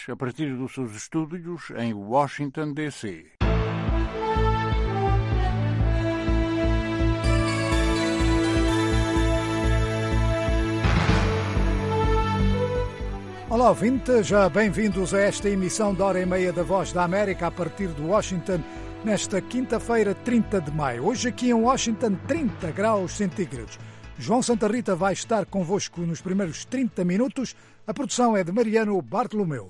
a partir dos seus estúdios em Washington, D.C. Olá, ouvintes, já bem-vindos a esta emissão da Hora e Meia da Voz da América a partir de Washington, nesta quinta-feira, 30 de maio. Hoje aqui em Washington, 30 graus centígrados. João Santa Rita vai estar convosco nos primeiros 30 minutos. A produção é de Mariano Bartolomeu.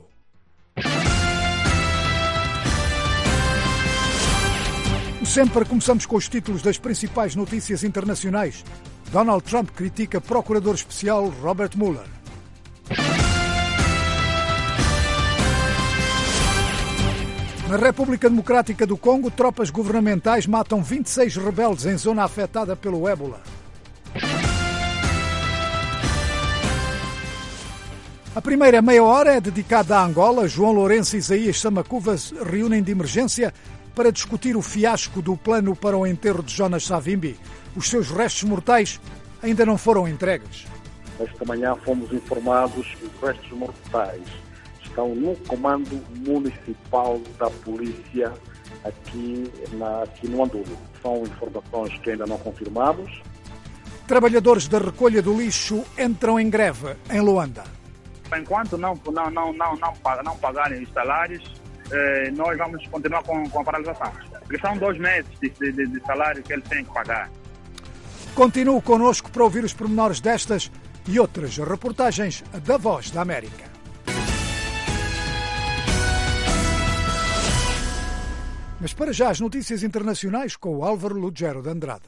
Sempre começamos com os títulos das principais notícias internacionais. Donald Trump critica procurador especial Robert Mueller. Na República Democrática do Congo, tropas governamentais matam 26 rebeldes em zona afetada pelo ébola. A primeira meia hora é dedicada a Angola. João Lourenço e Isaías Samacuva se reúnem de emergência para discutir o fiasco do plano para o enterro de Jonas Savimbi. Os seus restos mortais ainda não foram entregues. Esta manhã fomos informados que os restos mortais estão no comando municipal da polícia aqui no Andulo. São informações que ainda não confirmamos. Trabalhadores da recolha do lixo entram em greve em Luanda. Enquanto não pagarem os salários, nós vamos continuar com a paralisação. Porque são 2 meses de salário que eles têm que pagar. Continue connosco para ouvir os pormenores destas e outras reportagens da Voz da América. Mas para já as notícias internacionais com o Álvaro Lugero de Andrade.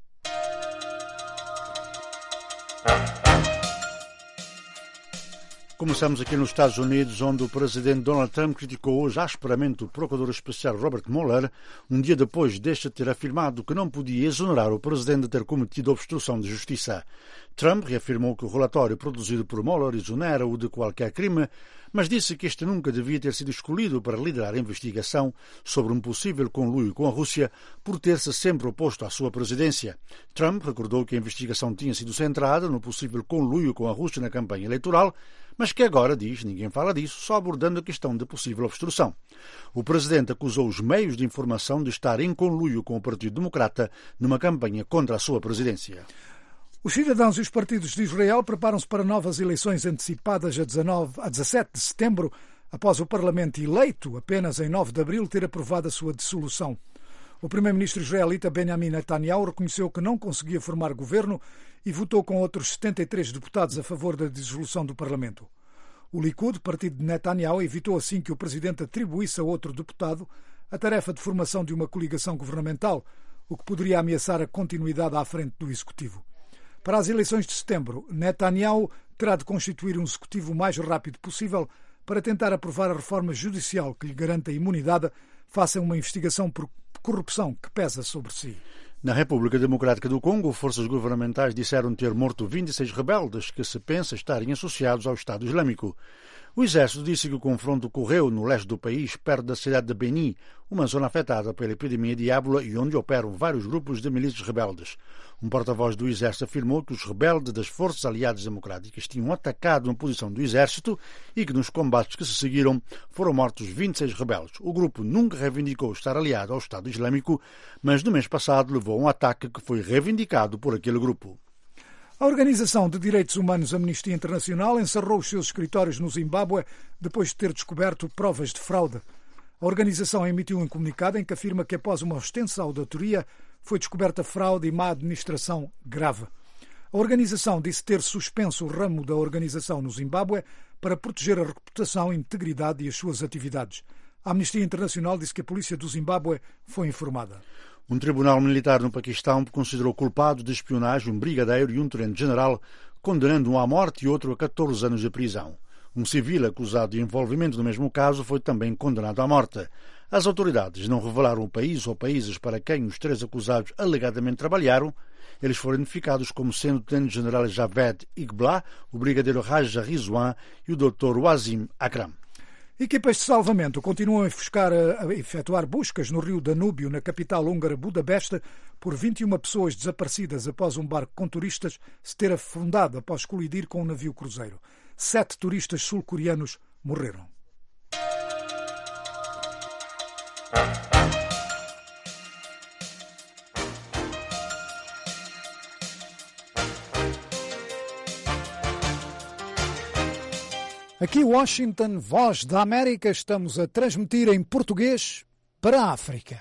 Começamos aqui nos Estados Unidos, onde o presidente Donald Trump criticou hoje asperamente o procurador especial Robert Mueller, um dia depois deste ter afirmado que não podia exonerar o presidente de ter cometido obstrução de justiça. Trump reafirmou que o relatório produzido por Mueller exonera-o de qualquer crime, mas disse que este nunca devia ter sido escolhido para liderar a investigação sobre um possível conluio com a Rússia por ter-se sempre oposto à sua presidência. Trump recordou que a investigação tinha sido centrada no possível conluio com a Rússia na campanha eleitoral, mas que agora, diz, ninguém fala disso, só abordando a questão de possível obstrução. O presidente acusou os meios de informação de estar em conluio com o Partido Democrata numa campanha contra a sua presidência. Os cidadãos e os partidos de Israel preparam-se para novas eleições antecipadas a 17 de setembro, após o Parlamento eleito apenas em 9 de abril ter aprovado a sua dissolução. O primeiro-ministro israelita Benjamin Netanyahu reconheceu que não conseguia formar governo e votou com outros 73 deputados a favor da dissolução do Parlamento. O Likud, partido de Netanyahu, evitou assim que o presidente atribuísse a outro deputado a tarefa de formação de uma coligação governamental, o que poderia ameaçar a continuidade à frente do executivo. Para as eleições de setembro, Netanyahu terá de constituir um executivo o mais rápido possível para tentar aprovar a reforma judicial que lhe garanta a imunidade face a uma investigação por corrupção que pesa sobre si. Na República Democrática do Congo, forças governamentais disseram ter morto 26 rebeldes que se pensa estarem associados ao Estado Islâmico. O exército disse que o confronto ocorreu no leste do país, perto da cidade de Beni, uma zona afetada pela epidemia de ébola e onde operam vários grupos de milícias rebeldes. Um porta-voz do exército afirmou que os rebeldes das Forças Aliadas Democráticas tinham atacado uma posição do exército e que nos combates que se seguiram foram mortos 26 rebeldes. O grupo nunca reivindicou estar aliado ao Estado Islâmico, mas no mês passado levou a um ataque que foi reivindicado por aquele grupo. A Organização de Direitos Humanos Amnistia Internacional encerrou os seus escritórios no Zimbábue depois de ter descoberto provas de fraude. A organização emitiu um comunicado em que afirma que após uma extensa auditoria foi descoberta fraude e má administração grave. A organização disse ter suspenso o ramo da organização no Zimbábue para proteger a reputação, a integridade e as suas atividades. A Amnistia Internacional disse que a polícia do Zimbábue foi informada. Um tribunal militar no Paquistão considerou culpados de espionagem um brigadeiro e um tenente-general, condenando um à morte e outro a 14 anos de prisão. Um civil acusado de envolvimento no mesmo caso foi também condenado à morte. As autoridades não revelaram o país ou países para quem os 3 acusados alegadamente trabalharam. Eles foram identificados como sendo o tenente-general Javed Iqbal, o brigadeiro Raja Rizwan e o Dr. Wazim Akram. Equipas de salvamento continuam a efetuar buscas no rio Danúbio, na capital húngara Budapeste, por 21 pessoas desaparecidas após um barco com turistas se ter afundado após colidir com um navio cruzeiro. 7 turistas sul-coreanos morreram. Daqui Washington, Voz da América, estamos a transmitir em português para a África.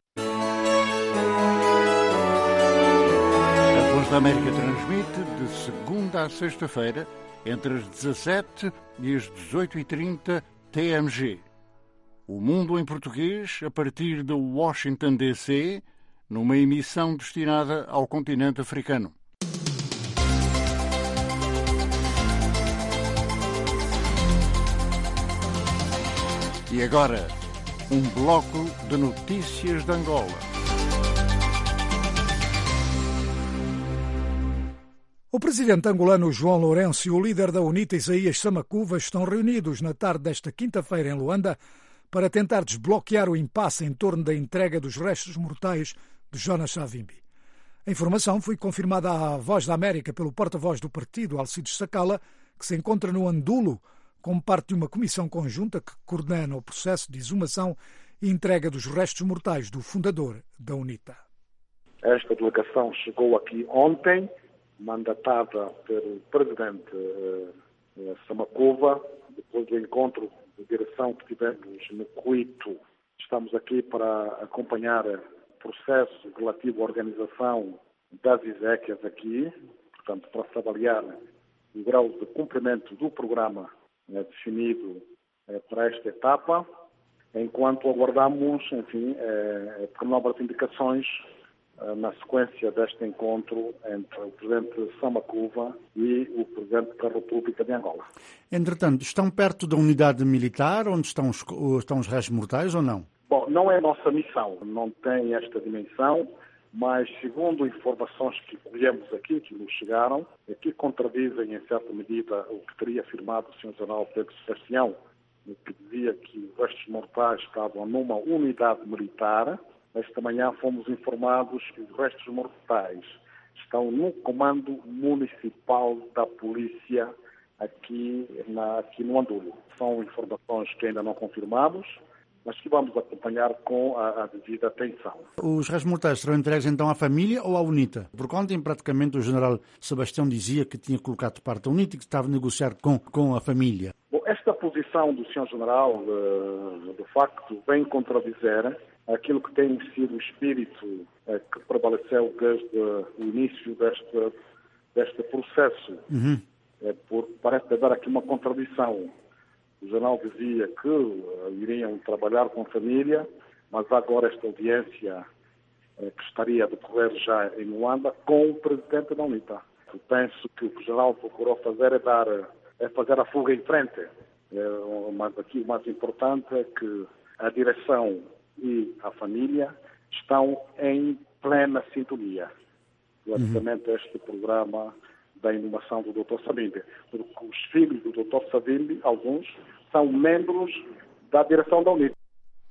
A Voz da América transmite de segunda a sexta-feira, entre as 17 e as 18h30 TMG. O Mundo em Português, a partir de Washington, D.C., numa emissão destinada ao continente africano. E agora, um bloco de notícias de Angola. O presidente angolano João Lourenço e o líder da UNITA, Isaías Samakuva, estão reunidos na tarde desta quinta-feira em Luanda para tentar desbloquear o impasse em torno da entrega dos restos mortais de Jonas Savimbi. A informação foi confirmada à Voz da América pelo porta-voz do partido, Alcides Sacala, que se encontra no Andulo como parte de uma comissão conjunta que coordena o processo de exumação e entrega dos restos mortais do fundador da UNITA. Esta delegação chegou aqui ontem, mandatada pelo presidente Samakuva, depois do encontro de direção que tivemos no Cuito. Estamos aqui para acompanhar o processo relativo à organização das exéquias aqui, portanto, para se avaliar o grau de cumprimento do programa definido para esta etapa, enquanto aguardamos, enfim, por novas indicações na sequência deste encontro entre o presidente Samakuva e o presidente da República de Angola. Entretanto, estão perto da unidade militar onde estão os restos mortais ou não? Bom, não é nossa missão, não tem esta dimensão, mas segundo informações que colhemos aqui, que nos chegaram, que contradizem em certa medida o que teria afirmado o Sr. General Pedro Sebastião, que dizia que os restos mortais estavam numa unidade militar. Esta manhã fomos informados que os restos mortais estão no comando municipal da polícia aqui no Andulo. São informações que ainda não confirmamos, mas que vamos acompanhar com a devida atenção. Os restos mortais serão entregues então à família ou à UNITA? Porque ontem praticamente o general Sebastião dizia que tinha colocado de parte a UNITA e que estava a negociar com a família. Bom, esta posição do Sr. General, de facto, vem contradizer aquilo que tem sido o espírito que prevaleceu desde o início deste processo. Parece haver aqui uma contradição. O general dizia que iriam trabalhar com a família, mas agora esta audiência que estaria a decorrer já em Luanda com o presidente da UNITA. Eu penso que o que o general procurou fazer é fazer a fuga em frente. Mas aqui o mais importante é que a direção e a família estão em plena sintonia relativamente a este programa da inumação do Dr. Savimbi, porque os filhos do Dr. Savimbi, alguns, são membros da direção da UNITA.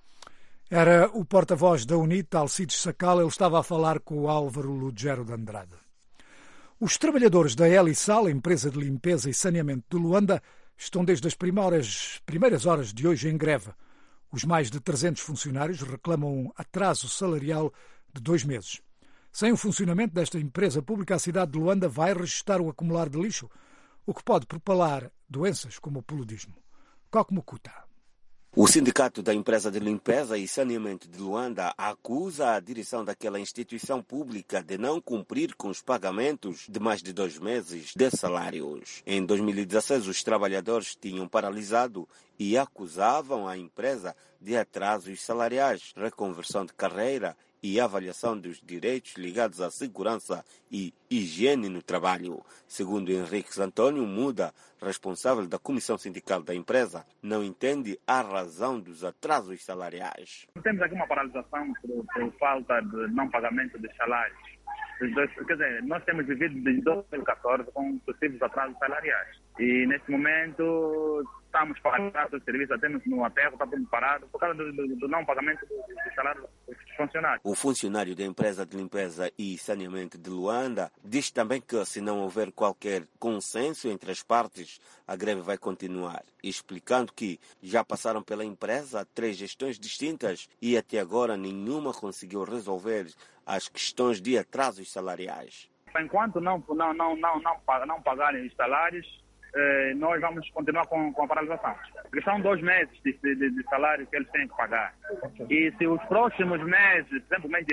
Era o porta-voz da UNITA, Alcides Sacala, ele estava a falar com o Álvaro Lugero de Andrade. Os trabalhadores da Elisal, empresa de limpeza e saneamento de Luanda, estão desde as primeiras horas de hoje em greve. Os mais de 300 funcionários reclamam um atraso salarial de 2 meses. Sem o funcionamento desta empresa pública, a cidade de Luanda vai registrar o acumular de lixo, o que pode propalar doenças como o paludismo. Coco Mukuta. O Sindicato da Empresa de Limpeza e Saneamento de Luanda acusa a direção daquela instituição pública de não cumprir com os pagamentos de mais de 2 meses de salários. Em 2016, os trabalhadores tinham paralisado e acusavam a empresa de atrasos salariais, reconversão de carreira e avaliação dos direitos ligados à segurança e higiene no trabalho. Segundo Henrique Antônio Muda, responsável da Comissão Sindical da empresa, não entende a razão dos atrasos salariais. Temos aqui uma paralisação por falta de não pagamento de salários. Quer dizer, nós temos vivido desde 2014 com sucessivos atrasos salariais. E neste momento estamos parados, o serviço até no aterro está tudo parado por causa do não pagamento do salário dos funcionários. O funcionário da empresa de limpeza e saneamento de Luanda diz também que se não houver qualquer consenso entre as partes, a greve vai continuar, explicando que já passaram pela empresa 3 gestões distintas e até agora nenhuma conseguiu resolver as questões de atrasos salariais. Enquanto não pagarem os salários, nós vamos continuar com a paralisação. Porque são 2 meses de salário que eles têm que pagar. E se os próximos meses, por exemplo, mês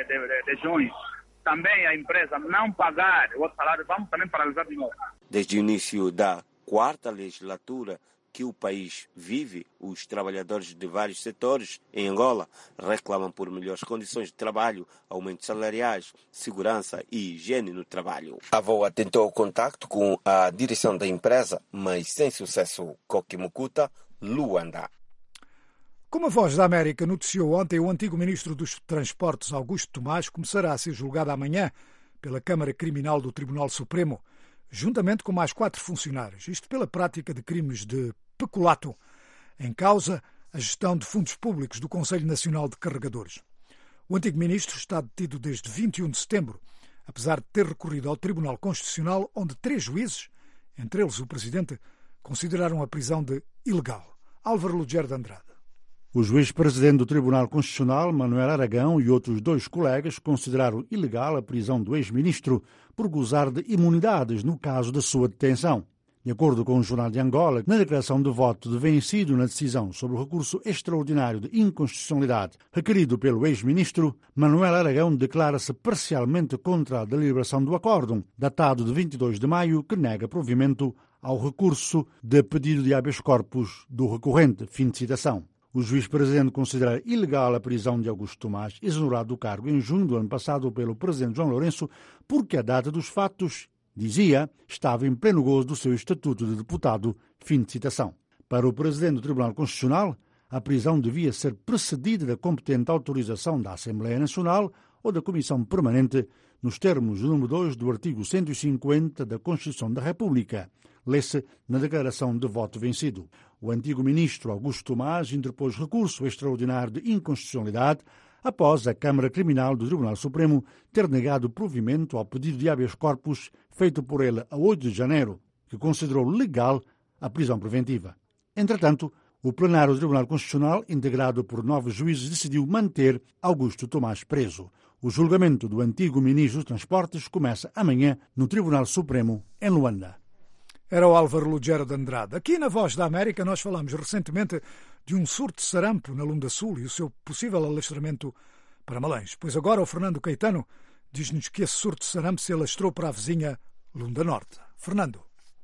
de junho, também a empresa não pagar o outro salário, vamos também paralisar de novo. Desde o início da 4ª legislatura que o país vive, os trabalhadores de vários setores em Angola reclamam por melhores condições de trabalho, aumentos salariais, segurança e higiene no trabalho. A VOA tentou contacto com a direção da empresa, mas sem sucesso. Koki Mukuta, Luanda. Como a Voz da América noticiou ontem, o antigo ministro dos Transportes, Augusto Tomás, começará a ser julgado amanhã pela Câmara Criminal do Tribunal Supremo, juntamente com mais 4 funcionários, isto pela prática de crimes de peculato, em causa a gestão de fundos públicos do Conselho Nacional de Carregadores. O antigo ministro está detido desde 21 de setembro, apesar de ter recorrido ao Tribunal Constitucional, onde 3 juízes, entre eles o presidente, consideraram a prisão de ilegal. Álvaro Lugero de Andrade. O juiz-presidente do Tribunal Constitucional, Manuel Aragão, e outros 2 colegas consideraram ilegal a prisão do ex-ministro por gozar de imunidades no caso da sua detenção. De acordo com o Jornal de Angola, na declaração de voto de vencido na decisão sobre o recurso extraordinário de inconstitucionalidade requerido pelo ex-ministro, Manuel Aragão declara-se parcialmente contra a deliberação do acórdão, datado de 22 de maio, que nega provimento ao recurso de pedido de habeas corpus do recorrente. Fim de citação. O juiz-presidente considera ilegal a prisão de Augusto Tomás, exonerado do cargo em junho do ano passado pelo presidente João Lourenço, porque a data dos fatos, dizia, estava em pleno gozo do seu estatuto de deputado. Fim de citação. Para o presidente do Tribunal Constitucional, a prisão devia ser precedida da competente autorização da Assembleia Nacional ou da Comissão Permanente, nos termos do número 2 do artigo 150 da Constituição da República. Lê-se na declaração de voto vencido. O antigo ministro Augusto Tomás interpôs recurso extraordinário de inconstitucionalidade após a Câmara Criminal do Tribunal Supremo ter negado provimento ao pedido de habeas corpus feito por ele a 8 de janeiro, que considerou legal a prisão preventiva. Entretanto, o plenário do Tribunal Constitucional, integrado por 9 juízes, decidiu manter Augusto Tomás preso. O julgamento do antigo ministro dos Transportes começa amanhã no Tribunal Supremo, em Luanda. Era o Álvaro Lugero de Andrade. Aqui na Voz da América nós falamos recentemente de um surto de sarampo na Lunda Sul e o seu possível alastramento para Malães. Pois agora o Fernando Caetano diz-nos que esse surto de sarampo se alastrou para a vizinha Lunda Norte. Fernando.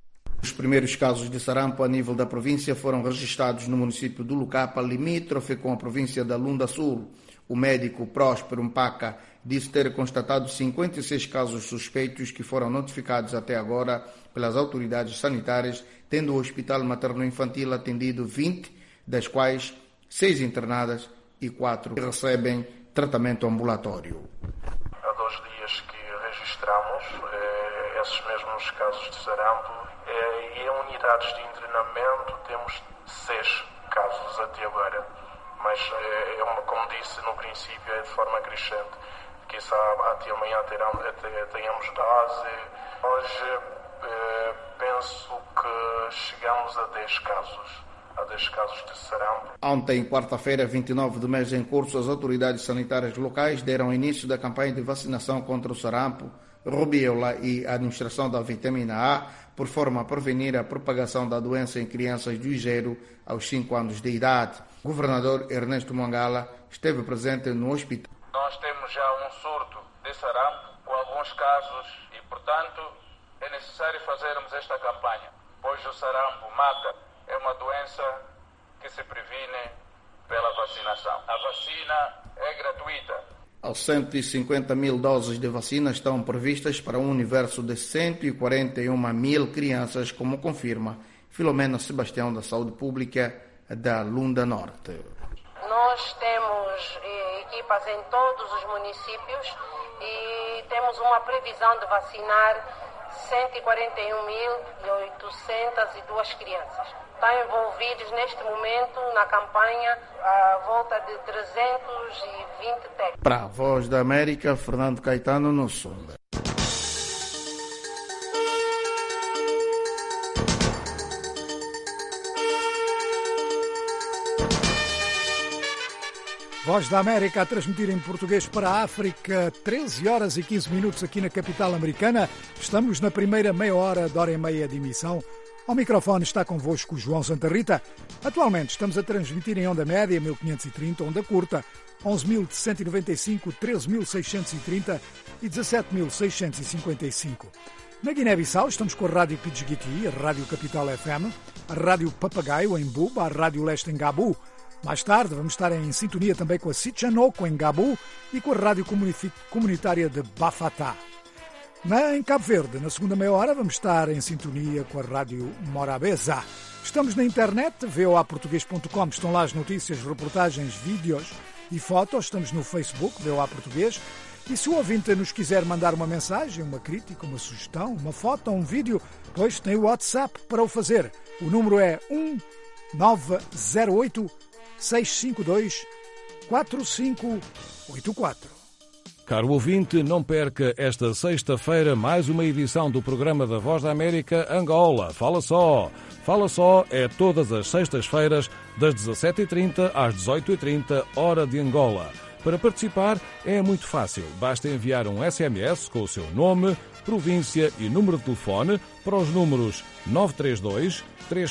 Os primeiros casos de sarampo a nível da província foram registrados no município do Lucapa, limítrofe com a província da Lunda Sul. O médico Próspero Mpaca disse ter constatado 56 casos suspeitos que foram notificados até agora pelas autoridades sanitárias, tendo o Hospital Materno-Infantil atendido 20, das quais 6 internadas e 4 recebem tratamento ambulatório. Há 2 dias que registramos esses mesmos casos de sarampo e em unidades de internamento temos 6 casos até agora. Mas, como disse no princípio, é de forma crescente. Quizá até amanhã tenhamos dose. Hoje penso que chegamos a 10 casos de sarampo. Ontem, quarta-feira, 29 de mês em curso, as autoridades sanitárias locais deram início da campanha de vacinação contra o sarampo, rubéola e a administração da vitamina A, por forma a prevenir a propagação da doença em crianças do 0 aos 5 anos de idade. O governador Ernesto Mangala esteve presente no hospital. Nós temos já um surto de sarampo com alguns casos e, portanto, é necessário fazermos esta campanha, pois o sarampo mata. É uma doença que se previne pela vacinação. A vacina é gratuita. As 150 mil doses de vacina estão previstas para um universo de 141 mil crianças, como confirma Filomena Sebastião, da Saúde Pública da Lunda Norte. Nós temos equipas em todos os municípios e temos uma previsão de vacinar 141.802 crianças. Estão envolvidos neste momento na campanha à volta de 320 técnicos. Para a Voz da América, Fernando Caetano, no Sul. Voz da América a transmitir em português para a África, 13 horas e 15 minutos aqui na capital americana. Estamos na primeira meia hora de hora e meia de emissão, Ao microfone está convosco João Santa Rita. Atualmente estamos a transmitir em onda média 1530, onda curta 11.195, 13.630 e 17.655. Na Guiné-Bissau estamos com a Rádio Pidjigiti, a Rádio Capital FM, a Rádio Papagaio em Buba, a Rádio Leste em Gabu. Mais tarde vamos estar em sintonia também com a Sichanoko em Gabu e com a Rádio Comunitária de Bafatá. Em Cabo Verde, na segunda meia hora, vamos estar em sintonia com a Rádio Morabeza. Estamos na internet, voaportugues.com, estão lá as notícias, reportagens, vídeos e fotos. Estamos no Facebook, VOA Português. E se o ouvinte nos quiser mandar uma mensagem, uma crítica, uma sugestão, uma foto ou um vídeo, pois tem o WhatsApp para o fazer. O número é 1908 652 4584. Caro ouvinte, não perca esta sexta-feira mais uma edição do programa da Voz da América Angola. Fala Só! Fala Só é todas as sextas-feiras, das 17h30 às 18h30, hora de Angola. Para participar é muito fácil. Basta enviar um SMS com o seu nome, província e número de telefone para os números 932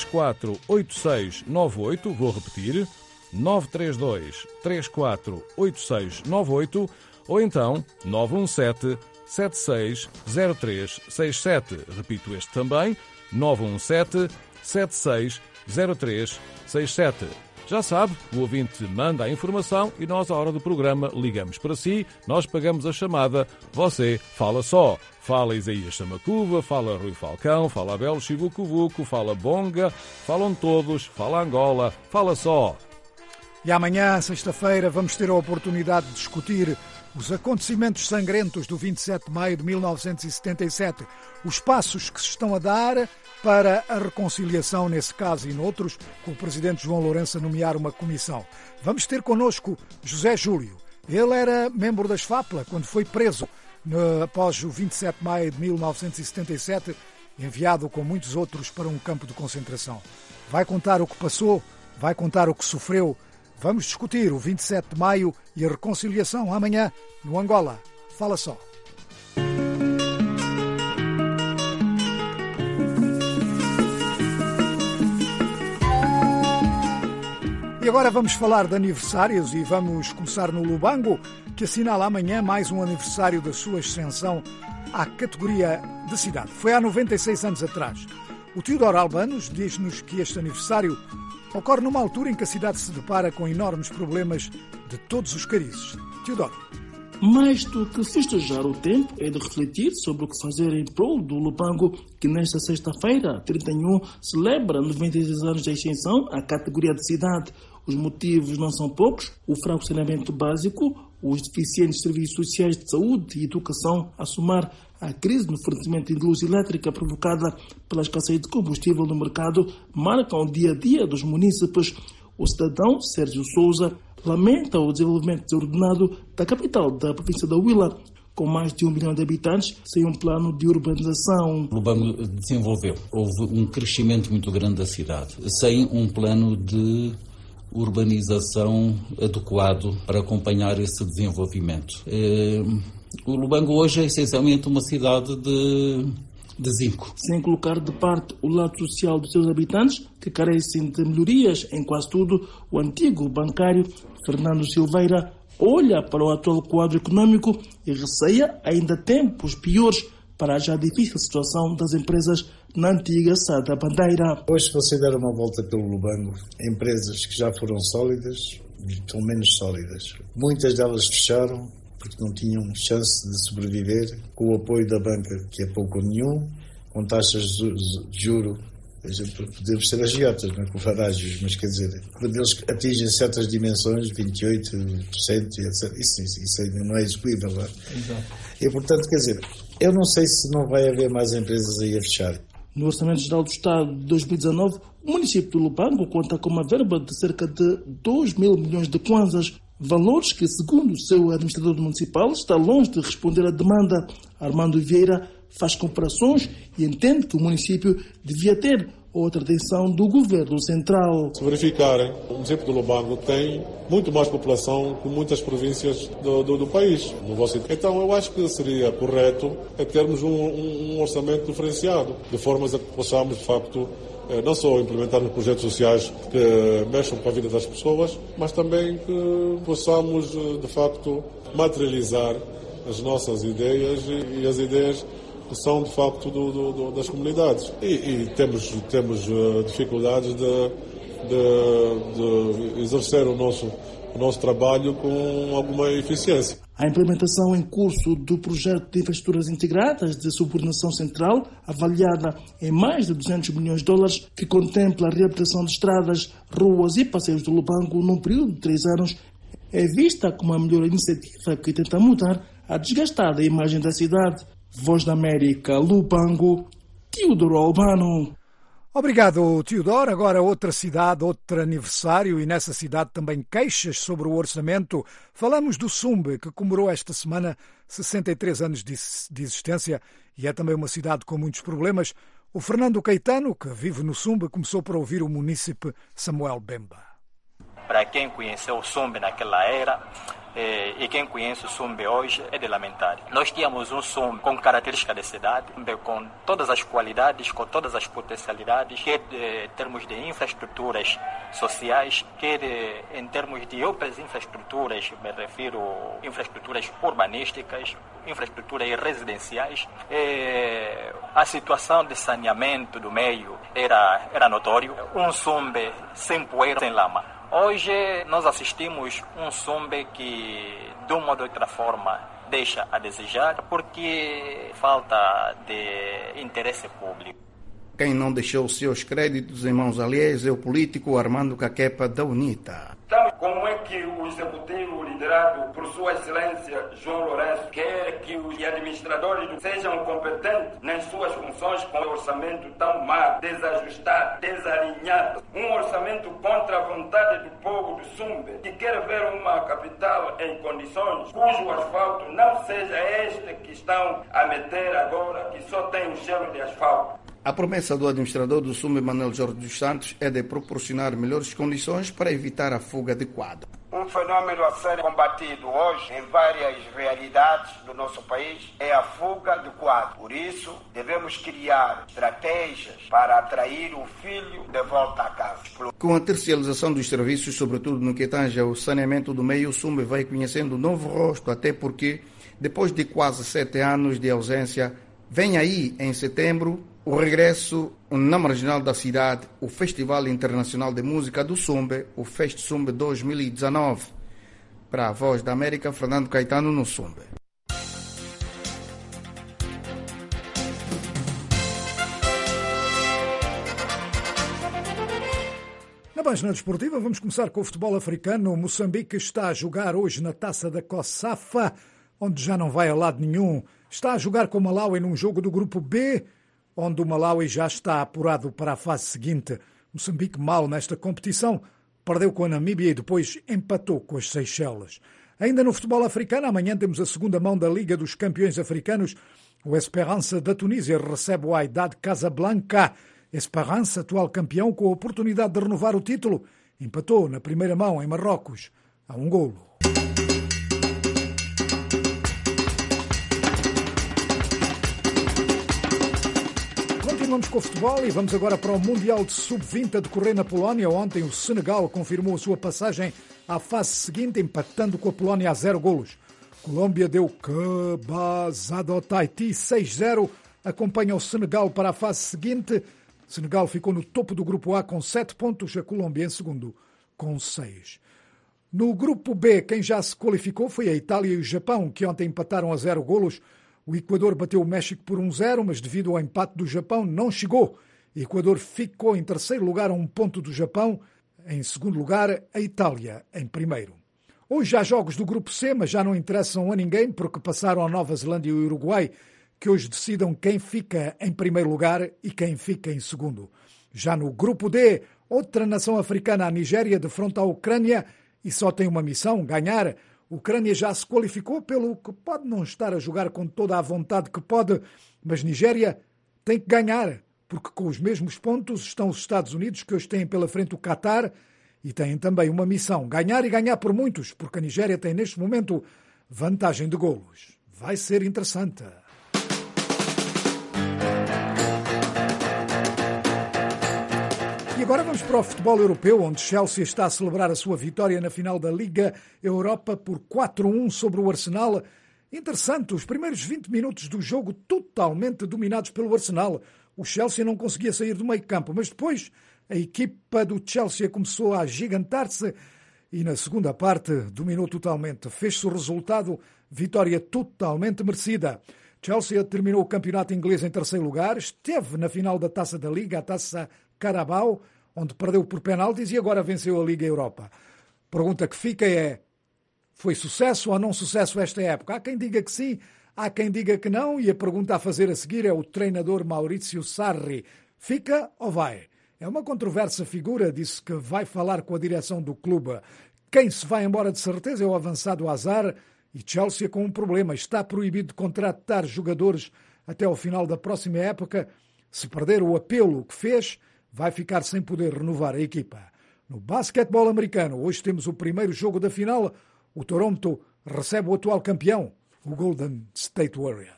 348698, vou repetir, 932 348698, ou então 917 760367. Repito este também, 917 760367. Já sabe, o ouvinte manda a informação e nós, à hora do programa, ligamos para si, nós pagamos a chamada, você fala só. Fala Isaías Samacuva, fala Rui Falcão, fala Abel Chivucuvuco, fala Bonga, falam todos, fala Angola, fala só. E amanhã, sexta-feira, vamos ter a oportunidade de discutir os acontecimentos sangrentos do 27 de maio de 1977, os passos que se estão a dar para a reconciliação nesse caso e noutros, com o presidente João Lourenço a nomear uma comissão. Vamos ter connosco José Júlio. Ele era membro da SFAPLA quando foi preso após o 27 de maio de 1977, enviado com muitos outros para um campo de concentração. Vai contar o que passou, vai contar o que sofreu. Vamos discutir o 27 de maio e a reconciliação amanhã no Angola. Fala Só. E agora vamos falar de aniversários e vamos começar no Lubango, que assinala amanhã mais um aniversário da sua ascensão à categoria de cidade. Foi há 96 anos atrás. O Teodoro Albanos diz-nos que este aniversário ocorre numa altura em que a cidade se depara com enormes problemas de todos os carizes. Teodoro. Mais do que festejar o tempo, é de refletir sobre o que fazer em prol do Lubango, que nesta sexta-feira, 31, celebra 96 anos de ascensão à categoria de cidade. Os motivos não são poucos: o fraco saneamento básico, os deficientes serviços sociais de saúde e educação, a somar a crise no fornecimento de luz elétrica provocada pela escassez de combustível no mercado, marcam o dia-a-dia dos munícipes. O cidadão Sérgio Souza lamenta o desenvolvimento desordenado da capital da província da Huila, com mais de 1 milhão de habitantes, sem um plano de urbanização. O Lubango desenvolveu. Houve um crescimento muito grande da cidade, sem um plano de urbanização adequado para acompanhar esse desenvolvimento. O Lubango hoje é essencialmente uma cidade de zinco. Sem colocar de parte o lado social dos seus habitantes, que carecem de melhorias em quase tudo, o antigo bancário Fernando Silveira olha para o atual quadro econômico e receia ainda tempos piores para a já difícil situação das empresas na antiga Sada Bandeira. Hoje, se você der uma volta pelo Lubango, empresas que já foram sólidas estão menos sólidas. Muitas delas fecharam porque não tinham chance de sobreviver, com o apoio da banca, que é pouco ou nenhum, com taxas de juro. Podemos ser agiotas, não é? Com fadágios, mas quer dizer, quando eles atingem certas dimensões, 28%, etc., isso não é execuível, não é? Exato. E, portanto, quer dizer, eu não sei se não vai haver mais empresas aí a fechar. No Orçamento Geral do Estado de 2019, o município de Lubango conta com uma verba de cerca de 2 mil milhões de kwanzas, valores que, segundo o seu administrador municipal, está longe de responder à demanda. Armando Vieira faz comparações e entende que o município devia ter outra atenção do governo central. Se verificarem, o município de Lubango tem muito mais população que muitas províncias do país. Então eu acho que seria correto termos um orçamento diferenciado, de forma a que possamos, de facto, não só implementarmos projetos sociais que mexam com a vida das pessoas, mas também que possamos, de facto, materializar as nossas ideias e as ideias que são, de facto, das comunidades. E temos dificuldades de exercer o nosso trabalho com alguma eficiência. A implementação em curso do projeto de infraestruturas integradas de subordinação central, avaliada em mais de 200 milhões de dólares, que contempla a reabilitação de estradas, ruas e passeios do Lubango num período de 3 anos, é vista como a melhor iniciativa que tenta mudar a desgastada imagem da cidade. Voz da América, Lubango, Teodoro Albano. Obrigado, Teodoro. Agora outra cidade, outro aniversário, e nessa cidade também queixas sobre o orçamento. Falamos do Sumbe, que comemorou esta semana 63 anos de existência e é também uma cidade com muitos problemas. O Fernando Caetano, que vive no Sumbe, começou por ouvir o munícipe Samuel Bemba. Para quem conheceu o Sumbe naquela era, e quem conhece o Sumbe hoje é de lamentar. Nós tínhamos um Sumbe com características de cidade, com todas as qualidades, com todas as potencialidades, quer em termos de infraestruturas sociais, quer em termos de outras infraestruturas, me refiro a infraestruturas urbanísticas, infraestruturas residenciais. A situação de saneamento do meio era notório. Um Sumbe sem poeira, sem lama. Hoje nós assistimos um Sumbe que, de uma ou de outra forma, deixa a desejar porque falta de interesse público. Quem não deixou seus créditos em mãos alheias é o político Armando Caquepa da UNITA. Sabe como é que o executivo liderado por Sua Excelência João Lourenço quer que os administradores sejam competentes nas suas funções com um orçamento tão má, desajustado, desalinhado? Um orçamento contra a vontade do povo do Sumbe, que quer ver uma capital em condições cujo asfalto não seja este que estão a meter agora, que só tem um cheiro de asfalto. A promessa do administrador do Sumbe, Manuel Jorge dos Santos, é de proporcionar melhores condições para evitar a fuga de quadro. Um fenômeno a ser combatido hoje em várias realidades do nosso país é a fuga de quadro. Por isso, devemos criar estratégias para atrair o filho de volta a casa. Com a tercialização dos serviços, sobretudo no que tange ao saneamento do meio, o Sumbe vai conhecendo um novo rosto, até porque, depois de quase 7 anos de ausência, vem aí, em setembro, o regresso na marginal da cidade, o Festival Internacional de Música do Sumbe, o Fest Sumbe 2019. Para a Voz da América, Fernando Caetano no Sumbe. Na página desportiva, vamos começar com o futebol africano. O Moçambique está a jogar hoje na Taça da COSAFA, onde já não vai a lado nenhum. Está a jogar com o Malawi num jogo do grupo B, onde o Malawi já está apurado para a fase seguinte. Moçambique mal nesta competição, perdeu com a Namíbia e depois empatou com as Seychelles. Ainda no futebol africano, amanhã temos a segunda mão da Liga dos Campeões Africanos. O Esperança da Tunísia recebe o Wydad Casablanca. Esperança, atual campeão, com a oportunidade de renovar o título, empatou na primeira mão em Marrocos a 1 golo. Continuamos com o futebol e vamos agora para o Mundial de Sub-20 a decorrer na Polónia. Ontem o Senegal confirmou a sua passagem à fase seguinte, empatando com a Polónia a 0 golos. Colômbia deu cabazada ao Tahiti 6-0, acompanha o Senegal para a fase seguinte. Senegal ficou no topo do grupo A com 7 pontos, a Colômbia em segundo com 6. No grupo B, quem já se qualificou foi a Itália e o Japão, que ontem empataram a 0 golos. O Equador bateu o México por 1-0, mas devido ao empate do Japão não chegou. O Equador ficou em terceiro lugar a 1 ponto do Japão. Em segundo lugar, a Itália em primeiro. Hoje há jogos do grupo C, mas já não interessam a ninguém porque passaram a Nova Zelândia e o Uruguai, que hoje decidam quem fica em primeiro lugar e quem fica em segundo. Já no grupo D, outra nação africana, a Nigéria, defronta a Ucrânia e só tem uma missão, ganhar. A Ucrânia já se qualificou, pelo que pode não estar a jogar com toda a vontade que pode, mas Nigéria tem que ganhar, porque com os mesmos pontos estão os Estados Unidos, que hoje têm pela frente o Qatar, e têm também uma missão, ganhar e ganhar por muitos, porque a Nigéria tem neste momento vantagem de golos. Vai ser interessante. Agora vamos para o futebol europeu, onde Chelsea está a celebrar a sua vitória na final da Liga Europa por 4-1 sobre o Arsenal. Interessante, os primeiros 20 minutos do jogo totalmente dominados pelo Arsenal. O Chelsea não conseguia sair do meio-campo, mas depois a equipa do Chelsea começou a agigantar-se e na segunda parte dominou totalmente. Fez-se o resultado, vitória totalmente merecida. Chelsea terminou o campeonato inglês em terceiro lugar, esteve na final da Taça da Liga, a Taça Carabao, onde perdeu por penaltis e agora venceu a Liga Europa. Pergunta que fica é: foi sucesso ou não sucesso esta época? Há quem diga que sim, há quem diga que não, e a pergunta a fazer a seguir é o treinador Maurizio Sarri. Fica ou vai? É uma controversa figura, disse que vai falar com a direção do clube. Quem se vai embora de certeza é o avançado Hazard, e Chelsea com um problema: está proibido de contratar jogadores até ao final da próxima época. Se perder o apelo que fez, vai ficar sem poder renovar a equipa. No basquetebol americano, hoje temos o primeiro jogo da final. O Toronto recebe o atual campeão, o Golden State Warriors.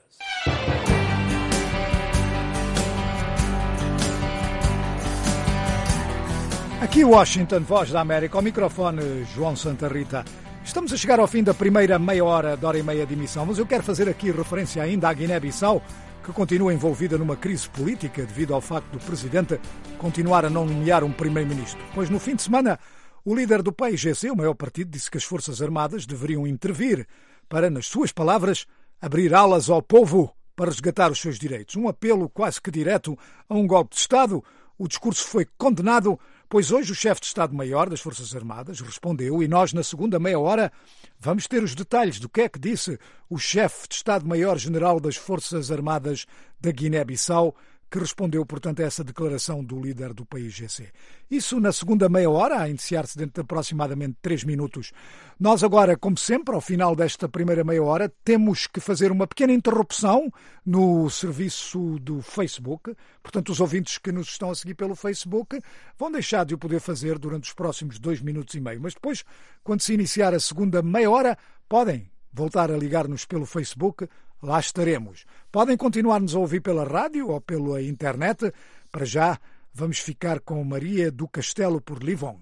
Aqui Washington, Voz da América, ao microfone João Santa Rita. Estamos a chegar ao fim da primeira meia hora e meia de emissão, mas eu quero fazer aqui referência ainda à Guiné-Bissau, que continua envolvida numa crise política devido ao facto do presidente continuar a não nomear um primeiro-ministro. Pois no fim de semana, o líder do PAIGC, o maior partido, disse que as Forças Armadas deveriam intervir para, nas suas palavras, abrir alas ao povo para resgatar os seus direitos. Um apelo quase que direto a um golpe de Estado. O discurso foi condenado, pois hoje o chefe de Estado-Maior das Forças Armadas respondeu e nós, na segunda meia hora, vamos ter os detalhes do que é que disse o chefe de Estado-Maior-General das Forças Armadas da Guiné-Bissau, que respondeu, portanto, a essa declaração do líder do PAIGC. Isso na segunda meia hora, a iniciar-se dentro de aproximadamente 3 minutos. Nós agora, como sempre, ao final desta primeira meia hora, temos que fazer uma pequena interrupção no serviço do Facebook. Portanto, os ouvintes que nos estão a seguir pelo Facebook vão deixar de o poder fazer durante os próximos 2 minutos e meio. Mas depois, quando se iniciar a segunda meia hora, podem voltar a ligar-nos pelo Facebook. Lá estaremos. Podem continuar-nos a ouvir pela rádio ou pela internet. Para já, vamos ficar com Maria do Castelo por Livong.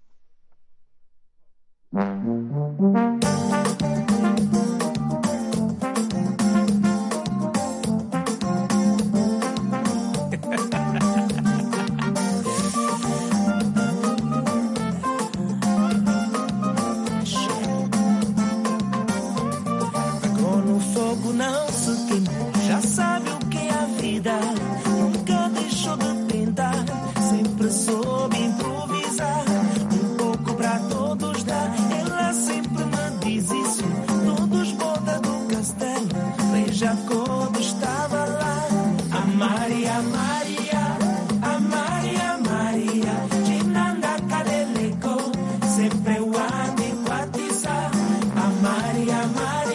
Não se queima, já sabe o que é a vida. Nunca deixou de tentar, sempre soube improvisar. Um pouco para todos dá, ela sempre me diz isso. Todos botam do castelo, veja como estava lá. A Maria, Maria, a Maria, Maria, Ginanda Caleleco, sempre o ande quatizar. A Maria, Maria.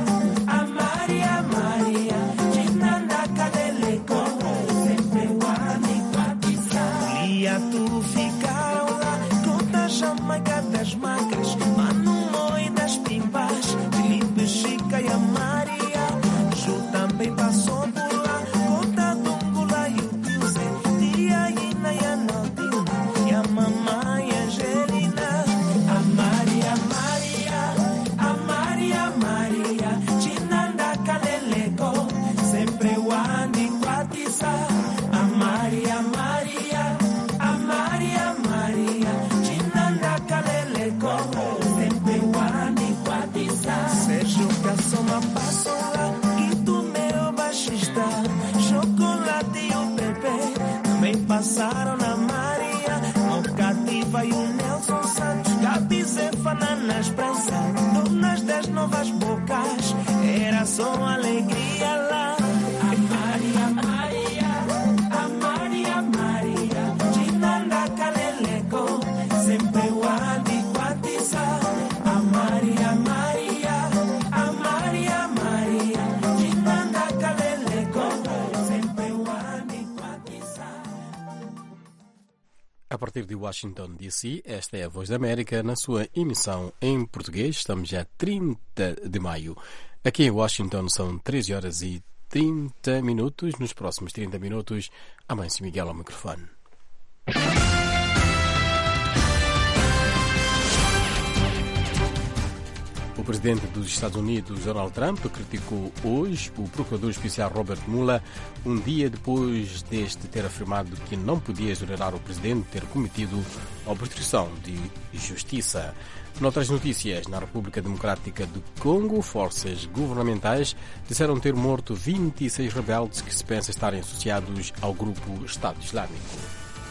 Tu ficaram lá, conta a Jamaica das Macas, Mano Moi das Pimpas, Felipe Chica e a Maria, Ju também passou por lá, conta Dungula e o tio Zé, Tia Ina e a Naldina, e a mamãe Angelina. A Maria, Maria, a Maria, Maria, Chinanda Caleleco, sempre o ande quatiza. A Maria, Maria, Maria, Maria, Chinanda Caleleco, sempre o ande quatiza. Sérgio Cassoma passou lá, Guido meu baixista, Chocolate e o Pepe também passaram na Maria, Mocativa e o Nelson Santos, Gabi Zefana na Esperança, donas das novas bocas, era só alegria lá. A Maria, Maria, a Maria, Maria, Chinanda Caleleco, sempre o ande quatiza. A Maria, Maria, a Maria, Maria, Chinanda Caleleco, sempre o ande quatiza. A partir de Washington, D.C., esta é a Voz da América na sua emissão em português. Estamos já 30 de maio. Aqui em Washington são 13 horas e 30 minutos. Nos próximos 30 minutos, Amâncio Miguel ao microfone. presidente dos Estados Unidos, Donald Trump, criticou hoje o procurador especial Robert Mueller, um dia depois deste ter afirmado que não podia exonerar o presidente de ter cometido obstrução de justiça. Noutras notícias, na República Democrática do Congo, forças governamentais disseram ter morto 26 rebeldes que se pensa estarem associados ao grupo Estado Islâmico.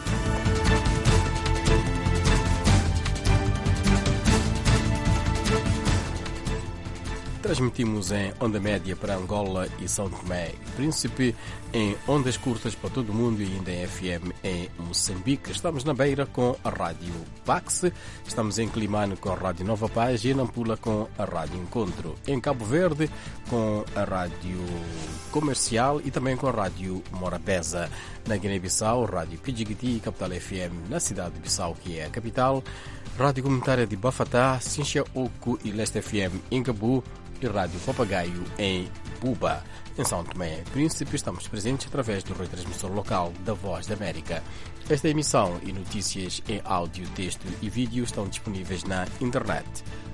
Transmitimos em onda média para Angola e São Tomé e Príncipe, em ondas curtas para todo o mundo e ainda em FM em Moçambique. Estamos na Beira com a Rádio Pax, estamos em Climane com a Rádio Nova Paz e em Nampula com a Rádio Encontro. Em Cabo Verde com a Rádio Comercial e também com a Rádio Morabeza. Na Guiné-Bissau, Rádio Pidjigiti e Capital FM na cidade de Bissau, que é a capital. Rádio Comunitária de Bafatá, Cincha Oco e Leste FM em Gabu e Rádio Papagaio em Buba. Em São Tomé e Príncipe estamos presentes através do retransmissor local da Voz da América. Esta emissão e notícias em áudio, texto e vídeo estão disponíveis na internet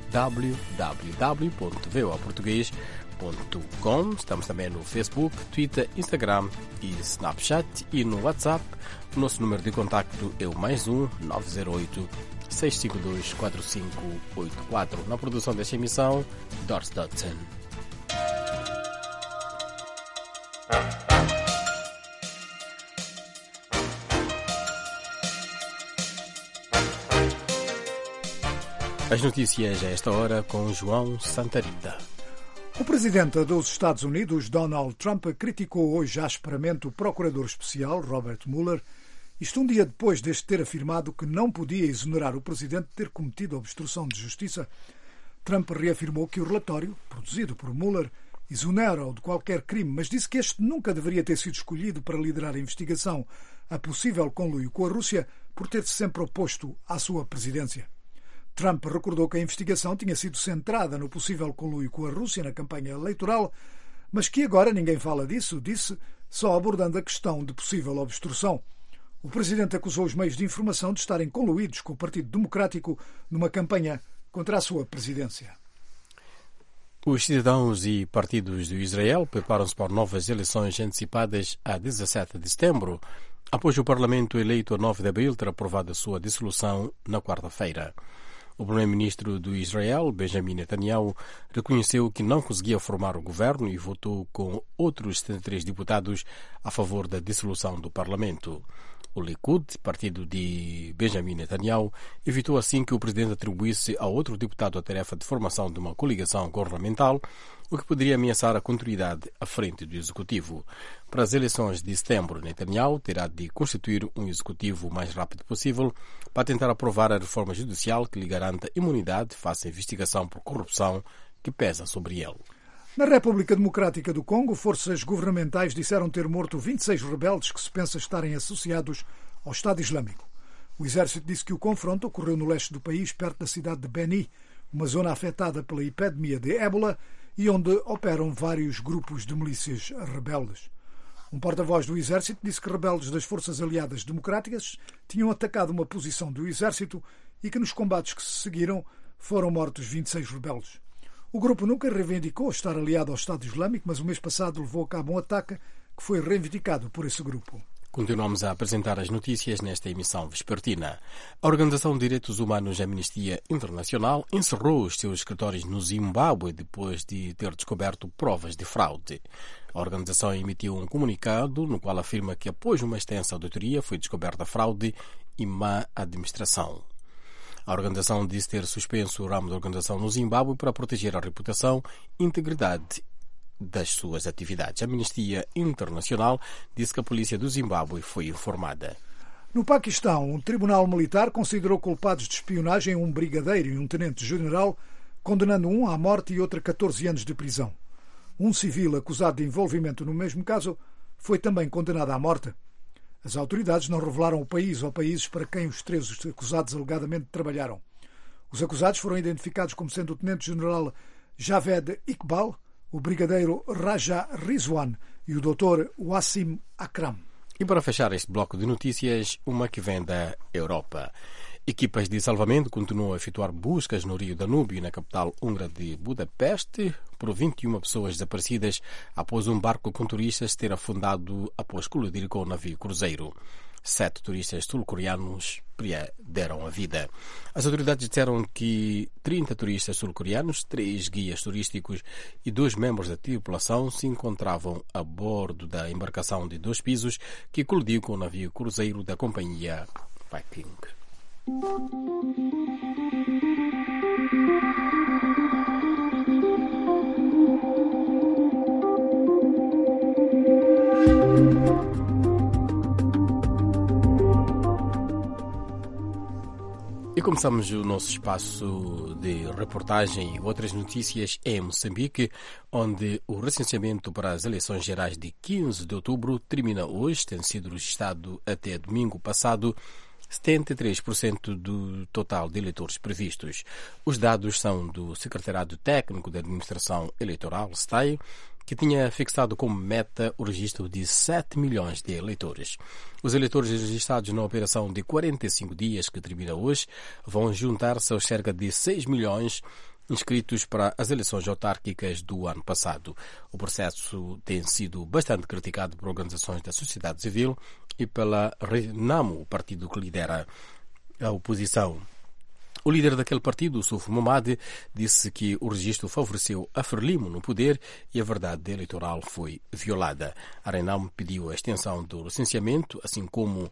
www.voaportugues.com. Estamos também no Facebook, Twitter, Instagram e Snapchat e no WhatsApp. O nosso número de contacto é o +1 908 652 4584. Na produção desta emissão, Doris Dodson. As notícias a esta hora com João Santarita. O presidente dos Estados Unidos, Donald Trump, criticou hoje asperamente o procurador especial, Robert Mueller, isto um dia depois deste ter afirmado que não podia exonerar o presidente de ter cometido obstrução de justiça. Trump reafirmou que o relatório, produzido por Mueller, exonera-o de qualquer crime, mas disse que este nunca deveria ter sido escolhido para liderar a investigação a possível conluio com a Rússia por ter-se sempre oposto à sua presidência. Trump recordou que a investigação tinha sido centrada no possível conluio com a Rússia na campanha eleitoral, mas que agora ninguém fala disso, disse, só abordando a questão de possível obstrução. O presidente acusou os meios de informação de estarem conluídos com o Partido Democrático numa campanha contra a sua presidência. Os cidadãos e partidos de Israel preparam-se para novas eleições antecipadas a 17 de setembro, após o Parlamento eleito a 9 de abril ter aprovado a sua dissolução na quarta-feira. O primeiro-ministro do Israel, Benjamin Netanyahu, reconheceu que não conseguia formar o governo e votou com outros 73 deputados a favor da dissolução do Parlamento. O Likud, partido de Benjamin Netanyahu, evitou assim que o presidente atribuísse a outro deputado a tarefa de formação de uma coligação governamental, o que poderia ameaçar a continuidade à frente do executivo. Para as eleições de setembro, Netanyahu terá de constituir um executivo o mais rápido possível para tentar aprovar a reforma judicial que lhe garanta imunidade face à investigação por corrupção que pesa sobre ele. Na República Democrática do Congo, forças governamentais disseram ter morto 26 rebeldes que se pensa estarem associados ao Estado Islâmico. O exército disse que o confronto ocorreu no leste do país, perto da cidade de Beni, uma zona afetada pela epidemia de ébola e onde operam vários grupos de milícias rebeldes. Um porta-voz do exército disse que rebeldes das forças aliadas democráticas tinham atacado uma posição do exército e que nos combates que se seguiram foram mortos 26 rebeldes. O grupo nunca reivindicou estar aliado ao Estado Islâmico, mas o mês passado levou a cabo um ataque que foi reivindicado por esse grupo. Continuamos a apresentar as notícias nesta emissão vespertina. A Organização de Direitos Humanos Amnistia Internacional encerrou os seus escritórios no Zimbábue depois de ter descoberto provas de fraude. A organização emitiu um comunicado no qual afirma que após uma extensa auditoria foi descoberta fraude e má administração. A organização disse ter suspenso o ramo da organização no Zimbábue para proteger a reputação e integridade das suas atividades. A Amnistia Internacional disse que a polícia do Zimbábue foi informada. No Paquistão, um tribunal militar considerou culpados de espionagem um brigadeiro e um tenente-general, condenando um à morte e outro a 14 anos de prisão. Um civil acusado de envolvimento no mesmo caso foi também condenado à morte. As autoridades não revelaram o país ou países para quem os três acusados alegadamente trabalharam. Os acusados foram identificados como sendo o tenente-general Javed Iqbal, o brigadeiro Raja Rizwan e o Dr. Wassim Akram. E para fechar este bloco de notícias, uma que vem da Europa. Equipas de salvamento continuam a efetuar buscas no rio Danúbio, na capital húngara de Budapeste, por 21 pessoas desaparecidas após um barco com turistas ter afundado após colidir com o navio cruzeiro. 7 turistas sul-coreanos perderam a vida. As autoridades disseram que 30 turistas sul-coreanos, 3 guias turísticos e 2 membros da tripulação se encontravam a bordo da embarcação de 2 pisos que colidiu com o navio cruzeiro da companhia Viking. E começamos o nosso espaço de reportagem e outras notícias em Moçambique, onde o recenseamento para as eleições gerais de 15 de outubro termina hoje, tendo sido registrado até domingo passado 73% do total de eleitores previstos. Os dados são do Secretariado Técnico da Administração Eleitoral, STAI, que tinha fixado como meta o registro de 7 milhões de eleitores. Os eleitores registrados na operação de 45 dias, que termina hoje, vão juntar-se aos cerca de 6 milhões inscritos para as eleições autárquicas do ano passado. O processo tem sido bastante criticado por organizações da sociedade civil e pela RENAMO, o partido que lidera a oposição. O líder daquele partido, Suf Momad, disse que o registro favoreceu a Frelimo no poder e a verdade eleitoral foi violada. A RENAMO pediu a extensão do recenseamento, assim como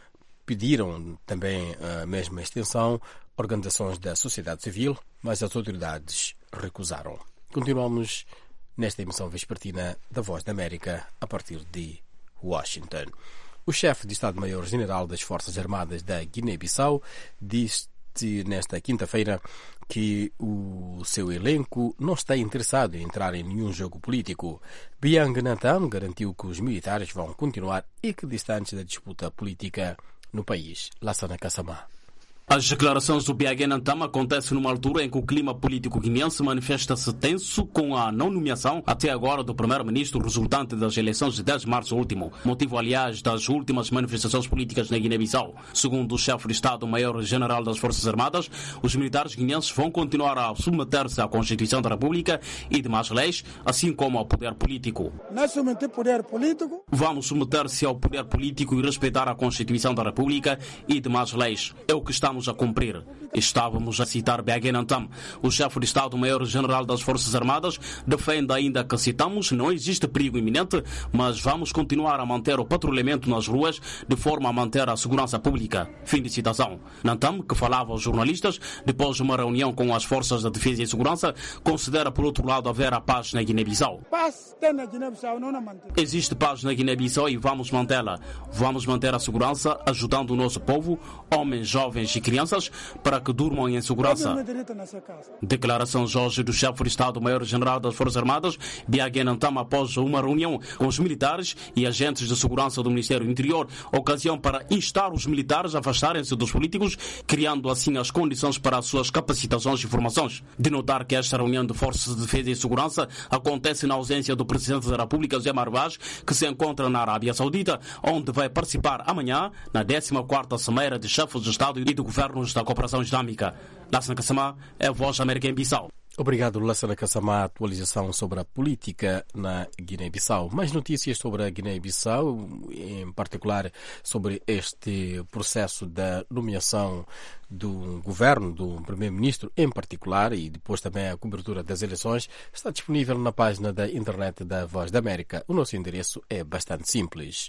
pediram também a mesma extensão organizações da sociedade civil, mas as autoridades recusaram. Continuamos nesta emissão vespertina da Voz da América a partir de Washington. O chefe de Estado-Maior-General das Forças Armadas da Guiné-Bissau disse nesta quinta-feira que o seu elenco não está interessado em entrar em nenhum jogo político. Biang Nantam garantiu que os militares vão continuar equidistantes da disputa política no país. Lassana Kassamá. As declarações do Biang Nantam acontecem numa altura em que o clima político guineense manifesta-se tenso com a não nomeação até agora do primeiro-ministro resultante das eleições de 10 de março último, motivo aliás das últimas manifestações políticas na Guiné-Bissau. Segundo o chefe de Estado-Maior-General das Forças Armadas, os militares guineenses vão continuar a submeter-se à Constituição da República e demais leis, assim como ao poder político. Não submeter poder político? Vamos submeter-se ao poder político e respeitar a Constituição da República e demais leis. É o que estamos a cumprir. Estávamos a citar Biang Nantam. O chefe de Estado-Maior-General das Forças Armadas defende ainda que, citamos, não existe perigo iminente, mas vamos continuar a manter o patrulhamento nas ruas de forma a manter a segurança pública. Fim de citação. Nantam, que falava aos jornalistas depois de uma reunião com as Forças de Defesa e Segurança, considera por outro lado haver a paz na Guiné-Bissau. Paz tem na Guiné-Bissau, não na mantém. Existe paz na Guiné-Bissau e vamos mantê-la. Vamos manter a segurança ajudando o nosso povo, homens, jovens e crianças, para que durmam em segurança. Declarações hoje do chefe de Estado-Maior-General das Forças Armadas, Biang Nantam, após uma reunião com os militares e agentes de segurança do Ministério do Interior, ocasião para instar os militares a afastarem-se dos políticos, criando assim as condições para as suas capacitações e formações. De notar que esta reunião de Forças de Defesa e Segurança acontece na ausência do Presidente da República, Zé Marvaz, que se encontra na Arábia Saudita, onde vai participar amanhã na 14ª Cimeira de Chefes de Estado e de Governos da Cooperação Islâmica. Lassana Kassamá é a Voz da América em Bissau. Obrigado, Lassana Kassamá. Atualização sobre a política na Guiné-Bissau. Mais notícias sobre a Guiné-Bissau, em particular sobre este processo da nomeação do governo, do primeiro-ministro em particular, e depois também a cobertura das eleições, está disponível na página da internet da Voz da América. O nosso endereço é bastante simples: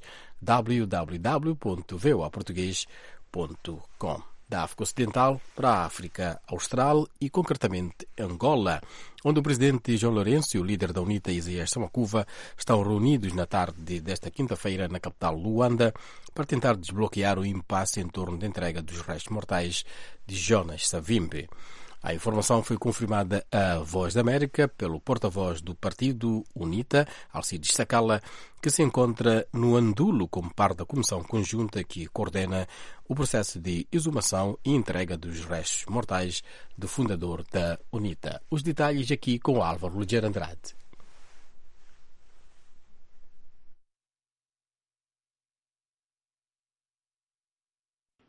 www.voaportugues.com. Da África Ocidental para a África Austral e, concretamente, Angola, onde o presidente João Lourenço e o líder da UNITA, Isaías Samakuva, estão reunidos na tarde desta quinta-feira na capital Luanda para tentar desbloquear o impasse em torno da entrega dos restos mortais de Jonas Savimbi. A informação foi confirmada à Voz da América pelo porta-voz do partido UNITA, Alcides Sakala, que se encontra no Andulo como parte da comissão conjunta que coordena o processo de exumação e entrega dos restos mortais do fundador da UNITA. Os detalhes aqui com Álvaro Ligeiro Andrade.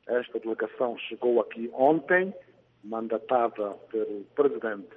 Esta delegação chegou aqui ontem, mandatada pelo presidente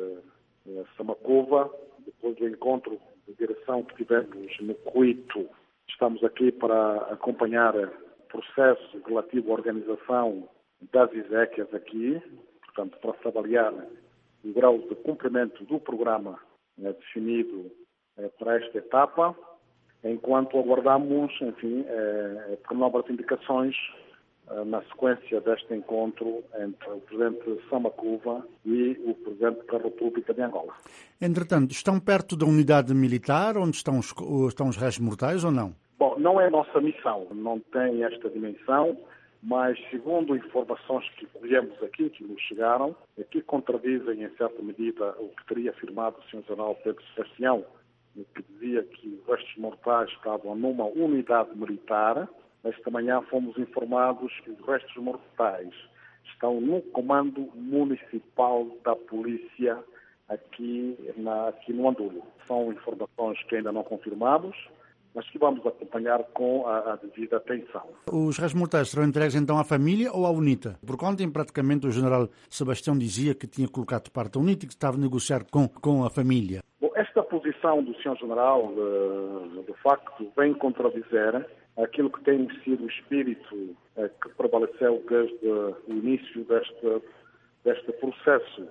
Samakova, depois do encontro de direção que tivemos no Cuito. Estamos aqui para acompanhar o processo relativo à organização das exéquias aqui, portanto, para se avaliar o grau de cumprimento do programa definido para esta etapa, enquanto aguardamos, enfim, por novas indicações na sequência deste encontro entre o presidente Samakova e o presidente da República de Angola. Entretanto, estão perto da unidade militar, onde estão os restos mortais ou não? Bom, não é nossa missão, não tem esta dimensão, mas segundo informações que colhemos aqui, que nos chegaram, que contradizem em certa medida o que teria afirmado o Sr. General Pedro Sebastião, que dizia que os restos mortais estavam numa unidade militar. Esta manhã fomos informados que os restos mortais estão no comando municipal da polícia aqui no Andulo. São informações que ainda não confirmamos, mas que vamos acompanhar com a devida atenção. Os restos mortais serão entregues então à família ou à UNITA? Porque ontem praticamente o general Sebastião dizia que tinha colocado de parte a UNITA e que estava a negociar com a família. Bom, esta posição do Sr. General, de facto, vem contradizer aquilo que tem sido o espírito que prevaleceu desde o início deste processo.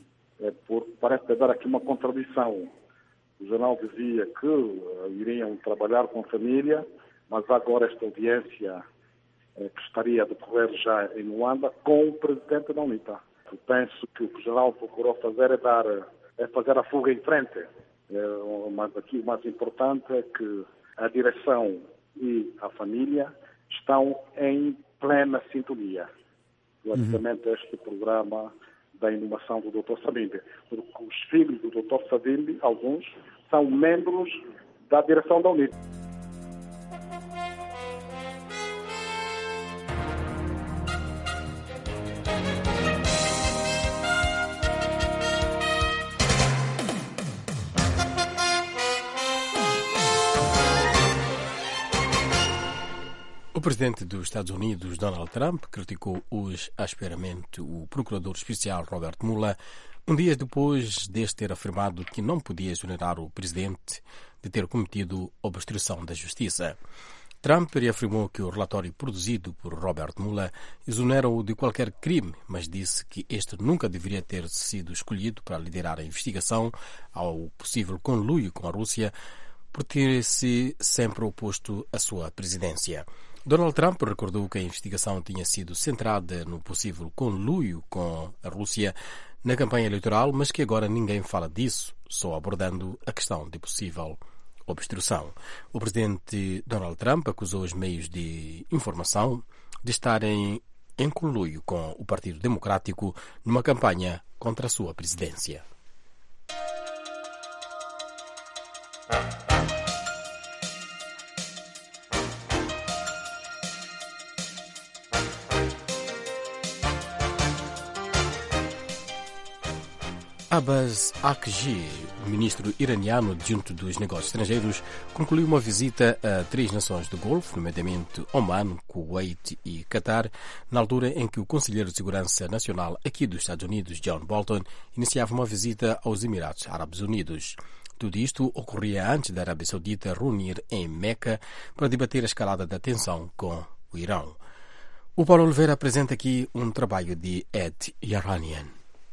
Parece haver aqui uma contradição. O jornal dizia que iriam trabalhar com a família, mas agora esta audiência que estaria a decorrer já em Luanda com o presidente da UNITA. Eu penso que o que o jornal procurou fazer é fazer a fuga em frente. Mas aqui o mais importante é que a direção e a família estão em plena sintonia relativamente a este programa da inovação do Dr. Savimbi. Porque os filhos do Dr. Savimbi, alguns, são membros da direção da UNITA. O presidente dos Estados Unidos, Donald Trump, criticou hoje asperamente o procurador especial Robert Mueller, um dia depois deste ter afirmado que não podia exonerar o presidente de ter cometido obstrução da justiça. Trump reafirmou que o relatório produzido por Robert Mueller exonera-o de qualquer crime, mas disse que este nunca deveria ter sido escolhido para liderar a investigação ao possível conluio com a Rússia, por ter-se sempre oposto à sua presidência. Donald Trump recordou que a investigação tinha sido centrada no possível conluio com a Rússia na campanha eleitoral, mas que agora ninguém fala disso, só abordando a questão de possível obstrução. O presidente Donald Trump acusou os meios de informação de estarem em conluio com o Partido Democrático numa campanha contra a sua presidência. Abbas Araqchi, ministro iraniano adjunto dos negócios estrangeiros, concluiu uma visita a 3 nações do Golfo, nomeadamente Oman, Kuwait e Qatar, na altura em que o conselheiro de Segurança Nacional aqui dos Estados Unidos, John Bolton, iniciava uma visita aos Emirados Árabes Unidos. Tudo isto ocorria antes da Arábia Saudita reunir em Meca para debater a escalada da tensão com o Irão. O Paulo Oliveira apresenta aqui um trabalho de Ed Yaranian.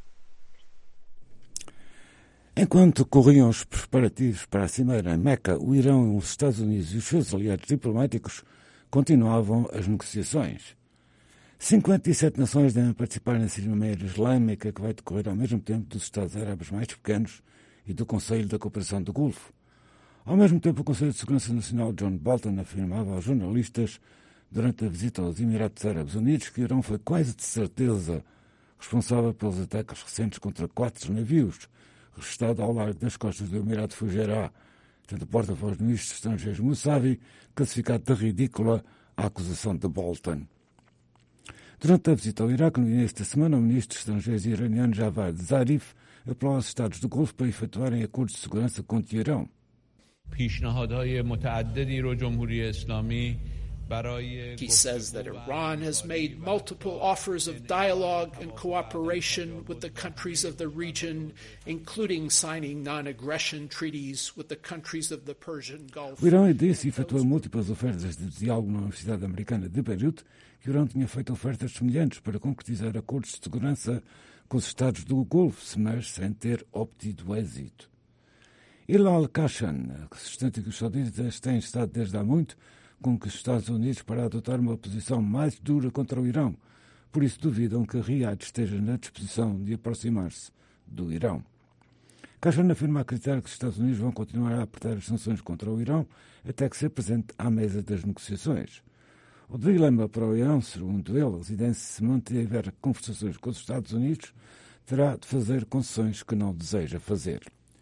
Enquanto corriam os preparativos para a cimeira em Meca, o Irão, os Estados Unidos e os seus aliados diplomáticos continuavam as negociações. 57 nações devem participar na Cimeira Islâmica, que vai decorrer ao mesmo tempo dos Estados Árabes mais pequenos e do Conselho da Cooperação do Golfo. Ao mesmo tempo, o Conselho de Segurança Nacional John Bolton afirmava aos jornalistas, durante a visita aos Emirados Árabes Unidos, que o Irão foi quase de certeza responsável pelos ataques recentes contra 4 navios, registrado ao largo das costas do Emirado Fujairah, tendo o porta-voz do ministro dos Estrangeiros Mousavi classificado de ridícula a acusação de Bolton. Durante a visita ao Iraque, no início da semana, o ministro dos Estrangeiros iraniano Javad Zarif apelou aos Estados do Golfo para efetuarem acordos de segurança contra o Irão. He says that Iran has made multiple offers of dialogue and cooperation with the countries of the region, including signing non-aggression treaties with the countries of the Persian Gulf. O Irão disse e efetuou múltiplas ofertas de diálogo na Universidade Americana de Beirute, que o Irão tinha feito ofertas semelhantes para concretizar acordos de segurança com os Estados do Golfo, mas sem ter obtido êxito. Hilal Khashan, que sustenta que os sauditas têm estado desde há muito com que os Estados Unidos para adotar uma posição mais dura contra o Irão. Por isso duvidam que Riad esteja na disposição de aproximar-se do Irão. Khashan afirma acreditar que os Estados Unidos vão continuar a apertar as sanções contra o Irão até que se apresente à mesa das negociações. O dilema para o Irão, segundo ele, se mantiver conversações com os Estados Unidos, terá de fazer concessões que não deseja fazer.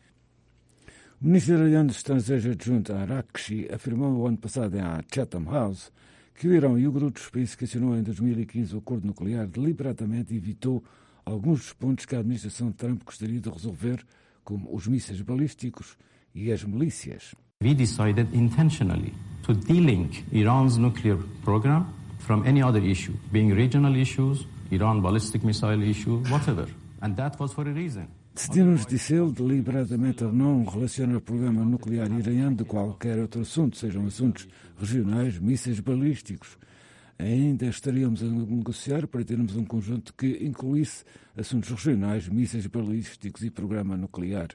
O ministro iraniano dos Estrangeiros adjunto Arakshi afirmou no ano passado à Chatham House que o Irão e o grupo dos países que assinou em 2015 o acordo nuclear deliberadamente evitou alguns dos pontos que a administração de Trump gostaria de resolver, como os mísseis balísticos e as milícias. We decided intentionally to delink Iran's nuclear program from any other issue, being regional issues, Iran ballistic missile issue, whatever. And that was for a reason. Decidimos, disse ele, deliberadamente não relacionar o programa nuclear iraniano de qualquer outro assunto, sejam assuntos regionais, mísseis balísticos. Ainda estaríamos a negociar para termos um conjunto que incluísse assuntos regionais, mísseis balísticos e programa nuclear.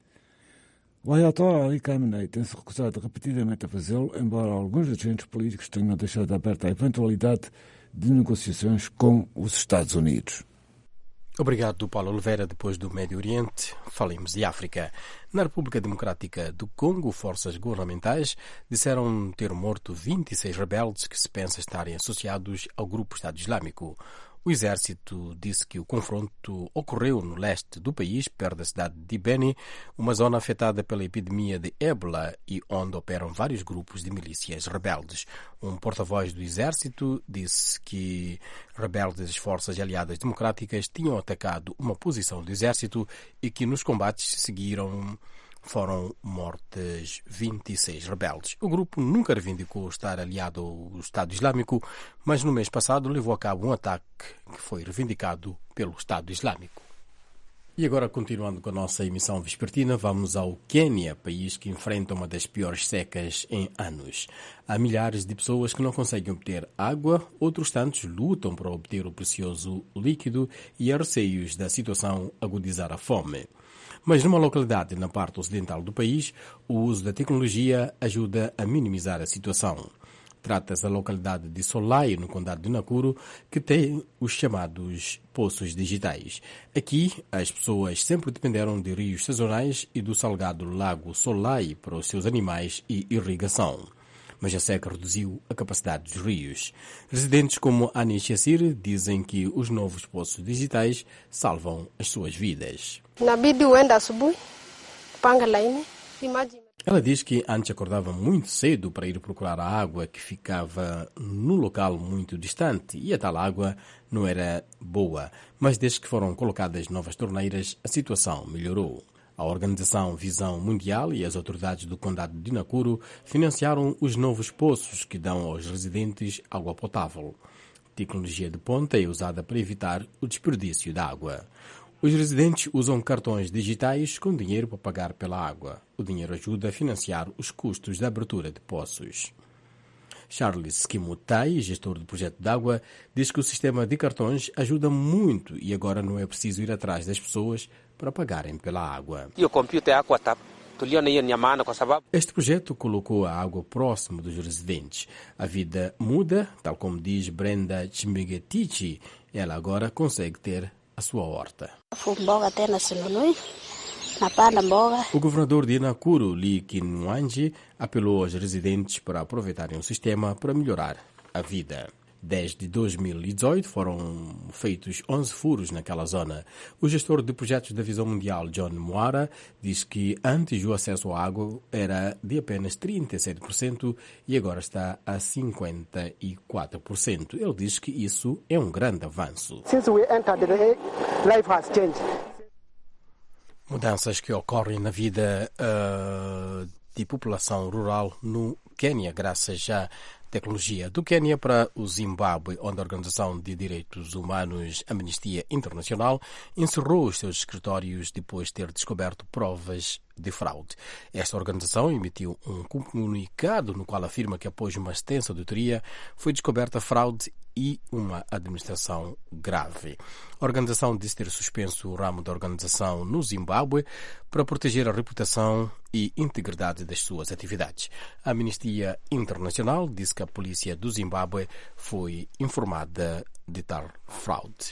O Ayatollah Ali Khamenei tem-se recusado repetidamente a fazê-lo, embora alguns agentes políticos tenham deixado aberta a eventualidade de negociações com os Estados Unidos. Obrigado, Paulo Oliveira. Depois do Médio Oriente, falemos de África. Na República Democrática do Congo, forças governamentais disseram ter morto 26 rebeldes que se pensa estarem associados ao grupo Estado Islâmico. O exército disse que o confronto ocorreu no leste do país, perto da cidade de Beni, uma zona afetada pela epidemia de ébola e onde operam vários grupos de milícias rebeldes. Um porta-voz do exército disse que rebeldes das forças aliadas democráticas tinham atacado uma posição do exército e que nos combates foram mortos 26 rebeldes. O grupo nunca reivindicou estar aliado ao Estado Islâmico, mas no mês passado levou a cabo um ataque que foi reivindicado pelo Estado Islâmico. E agora, continuando com a nossa emissão vespertina, vamos ao Quênia, país que enfrenta uma das piores secas em anos. Há milhares de pessoas que não conseguem obter água, outros tantos lutam para obter o precioso líquido e há receios da situação agudizar a fome. Mas numa localidade na parte ocidental do país, o uso da tecnologia ajuda a minimizar a situação. Trata-se da localidade de Solai, no condado de Nakuru, que tem os chamados poços digitais. Aqui, as pessoas sempre dependeram de rios sazonais e do salgado lago Solai para os seus animais e irrigação. Mas a seca reduziu a capacidade dos rios. Residentes como Ani Chassir dizem que os novos poços digitais salvam as suas vidas. Ela diz que antes acordava muito cedo para ir procurar a água que ficava num local muito distante e a tal água não era boa, mas desde que foram colocadas novas torneiras, a situação melhorou. A Organização Visão Mundial e as autoridades do condado de Nakuru financiaram os novos poços que dão aos residentes água potável. A tecnologia de ponta é usada para evitar o desperdício da água. Os residentes usam cartões digitais com dinheiro para pagar pela água. O dinheiro ajuda a financiar os custos da abertura de poços. Charles Kimutai, gestor do projeto de água, diz que o sistema de cartões ajuda muito e agora não é preciso ir atrás das pessoas para pagarem pela água. Este projeto colocou a água próximo dos residentes. A vida muda, tal como diz Brenda Chimegetichi. Ela agora consegue ter a sua horta. O governador de Nakuru, Lee Kinwanji, apelou aos residentes para aproveitarem o sistema para melhorar a vida. Desde 2018 foram feitos 11 furos naquela zona. O gestor de projetos da Visão Mundial, John Moara, diz que antes o acesso à água era de apenas 37% e agora está a 54%. Ele diz que isso é um grande avanço. Mudanças que ocorrem na vida de população rural no Quênia, graças à tecnologia. Do Quênia para o Zimbábue, onde a Organização de Direitos Humanos Amnistia Internacional encerrou os seus escritórios depois de ter descoberto provas de fraude. Esta organização emitiu um comunicado no qual afirma que após uma extensa auditoria foi descoberta fraude e uma administração grave. A organização disse ter suspenso o ramo da organização no Zimbábue para proteger a reputação e integridade das suas atividades. A Amnistia Internacional disse que a polícia do Zimbábue foi informada de tal fraude.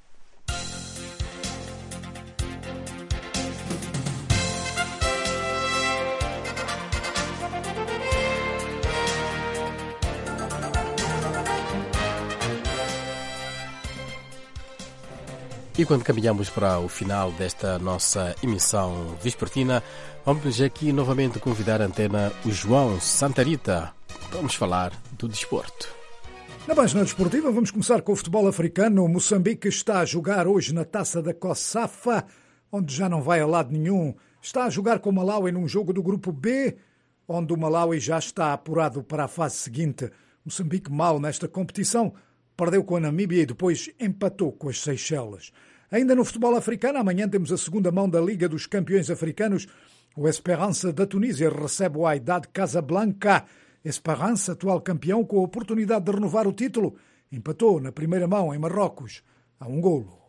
E quando caminhamos para o final desta nossa emissão vespertina, vamos aqui novamente convidar a antena o João Santarita. Vamos falar do desporto. Na página desportiva vamos começar com o futebol africano. O Moçambique está a jogar hoje na Taça da COSAFA, onde já não vai a lado nenhum. Está a jogar com o Malawi num jogo do grupo B, onde o Malawi já está apurado para a fase seguinte. Moçambique mal nesta competição. Perdeu com a Namíbia e depois empatou com as Seychelles. Ainda no futebol africano, amanhã temos a segunda mão da Liga dos Campeões Africanos. O Esperança da Tunísia recebe o Wydad Casablanca. Esperança, atual campeão, com a oportunidade de renovar o título, empatou na primeira mão em Marrocos a 1 golo.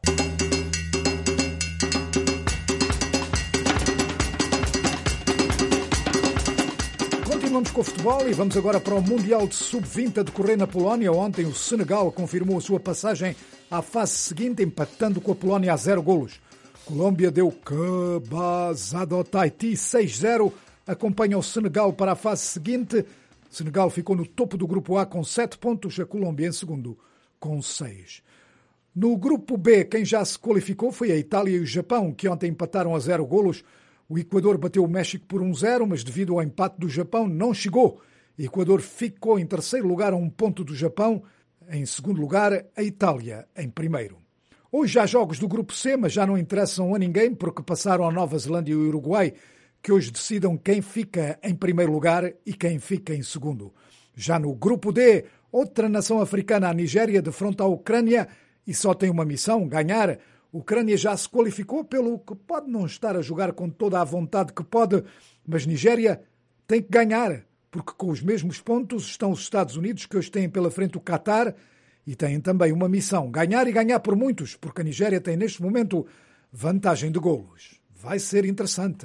Continuamos com o futebol e vamos agora para o Mundial de Sub-20 a decorrer na Polónia. Ontem o Senegal confirmou a sua passagem à fase seguinte, empatando com a Polónia a 0 golos. Colômbia deu cabazada ao Tahiti 6-0, acompanha o Senegal para a fase seguinte. Senegal ficou no topo do grupo A com 7 pontos, a Colômbia em segundo com 6. No grupo B, quem já se qualificou foi a Itália e o Japão, que ontem empataram a 0 golos. O Equador bateu o México por 1-0, mas devido ao empate do Japão não chegou. O Equador ficou em terceiro lugar a 1 ponto do Japão. Em segundo lugar, a Itália em primeiro. Hoje há jogos do grupo C, mas já não interessam a ninguém porque passaram a Nova Zelândia e o Uruguai, que hoje decidam quem fica em primeiro lugar e quem fica em segundo. Já no grupo D, outra nação africana, a Nigéria, defronta a Ucrânia e só tem uma missão, ganhar. A Ucrânia já se qualificou, pelo que pode não estar a jogar com toda a vontade que pode, mas Nigéria tem que ganhar, porque com os mesmos pontos estão os Estados Unidos, que hoje têm pela frente o Qatar, e têm também uma missão, ganhar e ganhar por muitos, porque a Nigéria tem neste momento vantagem de golos. Vai ser interessante.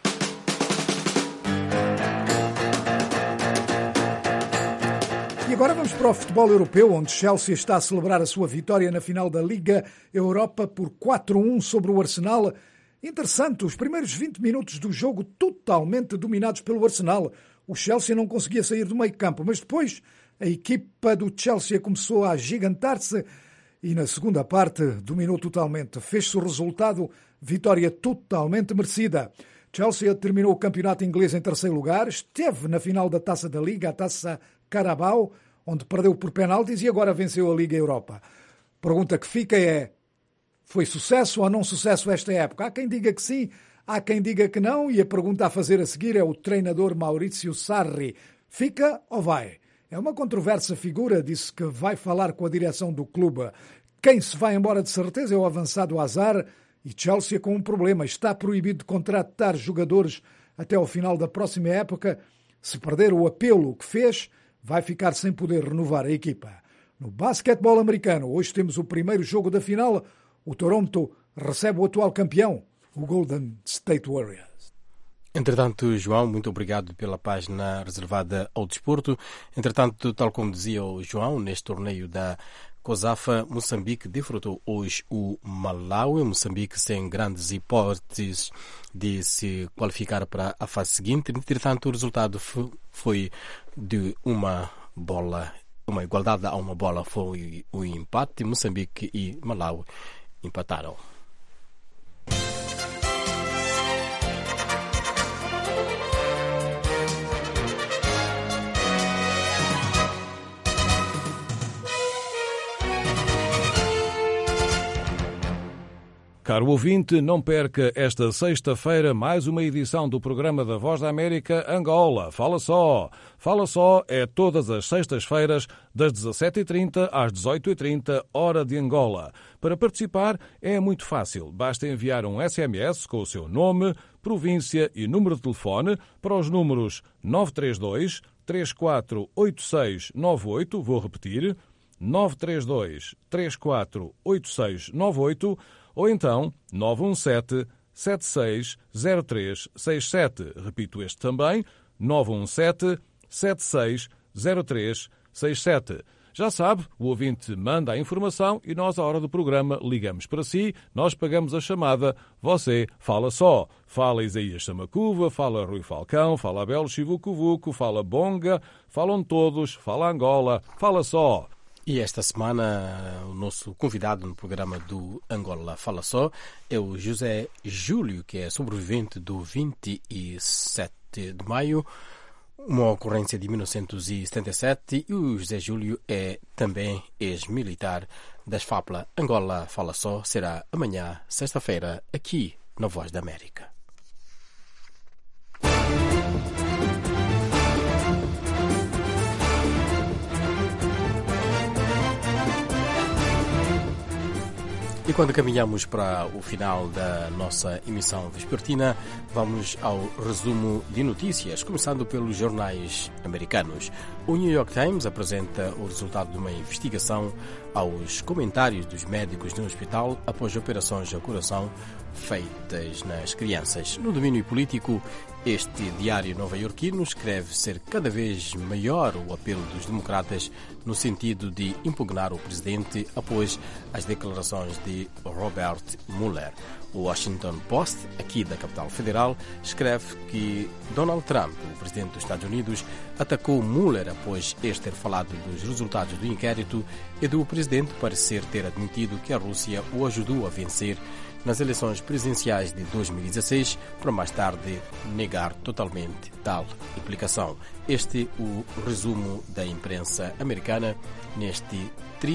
E agora vamos para o futebol europeu, onde Chelsea está a celebrar a sua vitória na final da Liga Europa por 4-1 sobre o Arsenal. Interessante, os primeiros 20 minutos do jogo totalmente dominados pelo Arsenal. O Chelsea não conseguia sair do meio campo, mas depois a equipa do Chelsea começou a agigantar-se e na segunda parte dominou totalmente. Fez-se o resultado, vitória totalmente merecida. Chelsea terminou o campeonato inglês em terceiro lugar, esteve na final da Taça da Liga, a Taça Carabao, onde perdeu por penaltis e agora venceu a Liga Europa. Pergunta que fica é, foi sucesso ou não sucesso esta época? Há quem diga que sim, há quem diga que não, e a pergunta a fazer a seguir é o treinador Maurizio Sarri. Fica ou vai? É uma controversa figura, disse que vai falar com a direção do clube. Quem se vai embora de certeza é o avançado Hazard, e Chelsea com um problema, está proibido de contratar jogadores até ao final da próxima época. Se perder o apelo que fez, vai ficar sem poder renovar a equipa. No basquetebol americano, hoje temos o primeiro jogo da final. O Toronto recebe o atual campeão, o Golden State Warriors. Entretanto, João, muito obrigado pela página reservada ao desporto. Entretanto, tal como dizia o João, neste torneio da COSAFA, Moçambique defrontou hoje o Malawi. Moçambique sem grandes hipóteses de se qualificar para a fase seguinte. Entretanto, o resultado foi de uma igualdade a uma bola. Foi o empate. Moçambique e Malawi empataram. Caro ouvinte, não perca esta sexta-feira mais uma edição do programa da Voz da América Angola. Fala só! Fala só é todas as sextas-feiras, das 17h30 às 18h30, hora de Angola. Para participar é muito fácil. Basta enviar um SMS com o seu nome, província e número de telefone para os números 932 348698, vou repetir, 932 348698, ou então 917-760367. Repito este também, 917-760367. Já sabe, o ouvinte manda a informação e nós, à hora do programa, ligamos para si, nós pagamos a chamada, você fala só. Fala Isaías Samacuva, fala Rui Falcão, fala Abel Chivucuvuco, fala Bonga, falam todos, fala Angola, fala só. E esta semana o nosso convidado no programa do Angola Fala Só é o José Júlio, que é sobrevivente do 27 de maio, uma ocorrência de 1977, e o José Júlio é também ex-militar das FAPLA. Angola Fala Só será amanhã, sexta-feira, aqui na Voz da América. E quando caminhamos para o final da nossa emissão vespertina, vamos ao resumo de notícias, começando pelos jornais americanos. O New York Times apresenta o resultado de uma investigação aos comentários dos médicos no hospital após operações ao coração feitas nas crianças. No domínio político, este diário nova-iorquino escreve ser cada vez maior o apelo dos democratas no sentido de impugnar o presidente após as declarações de Robert Mueller. O Washington Post, aqui da capital federal, escreve que Donald Trump, o presidente dos Estados Unidos, atacou Mueller após este ter falado dos resultados do inquérito e do presidente parecer ter admitido que a Rússia o ajudou a vencer nas eleições presidenciais de 2016, para mais tarde negar totalmente tal implicação. Este é o resumo da imprensa americana neste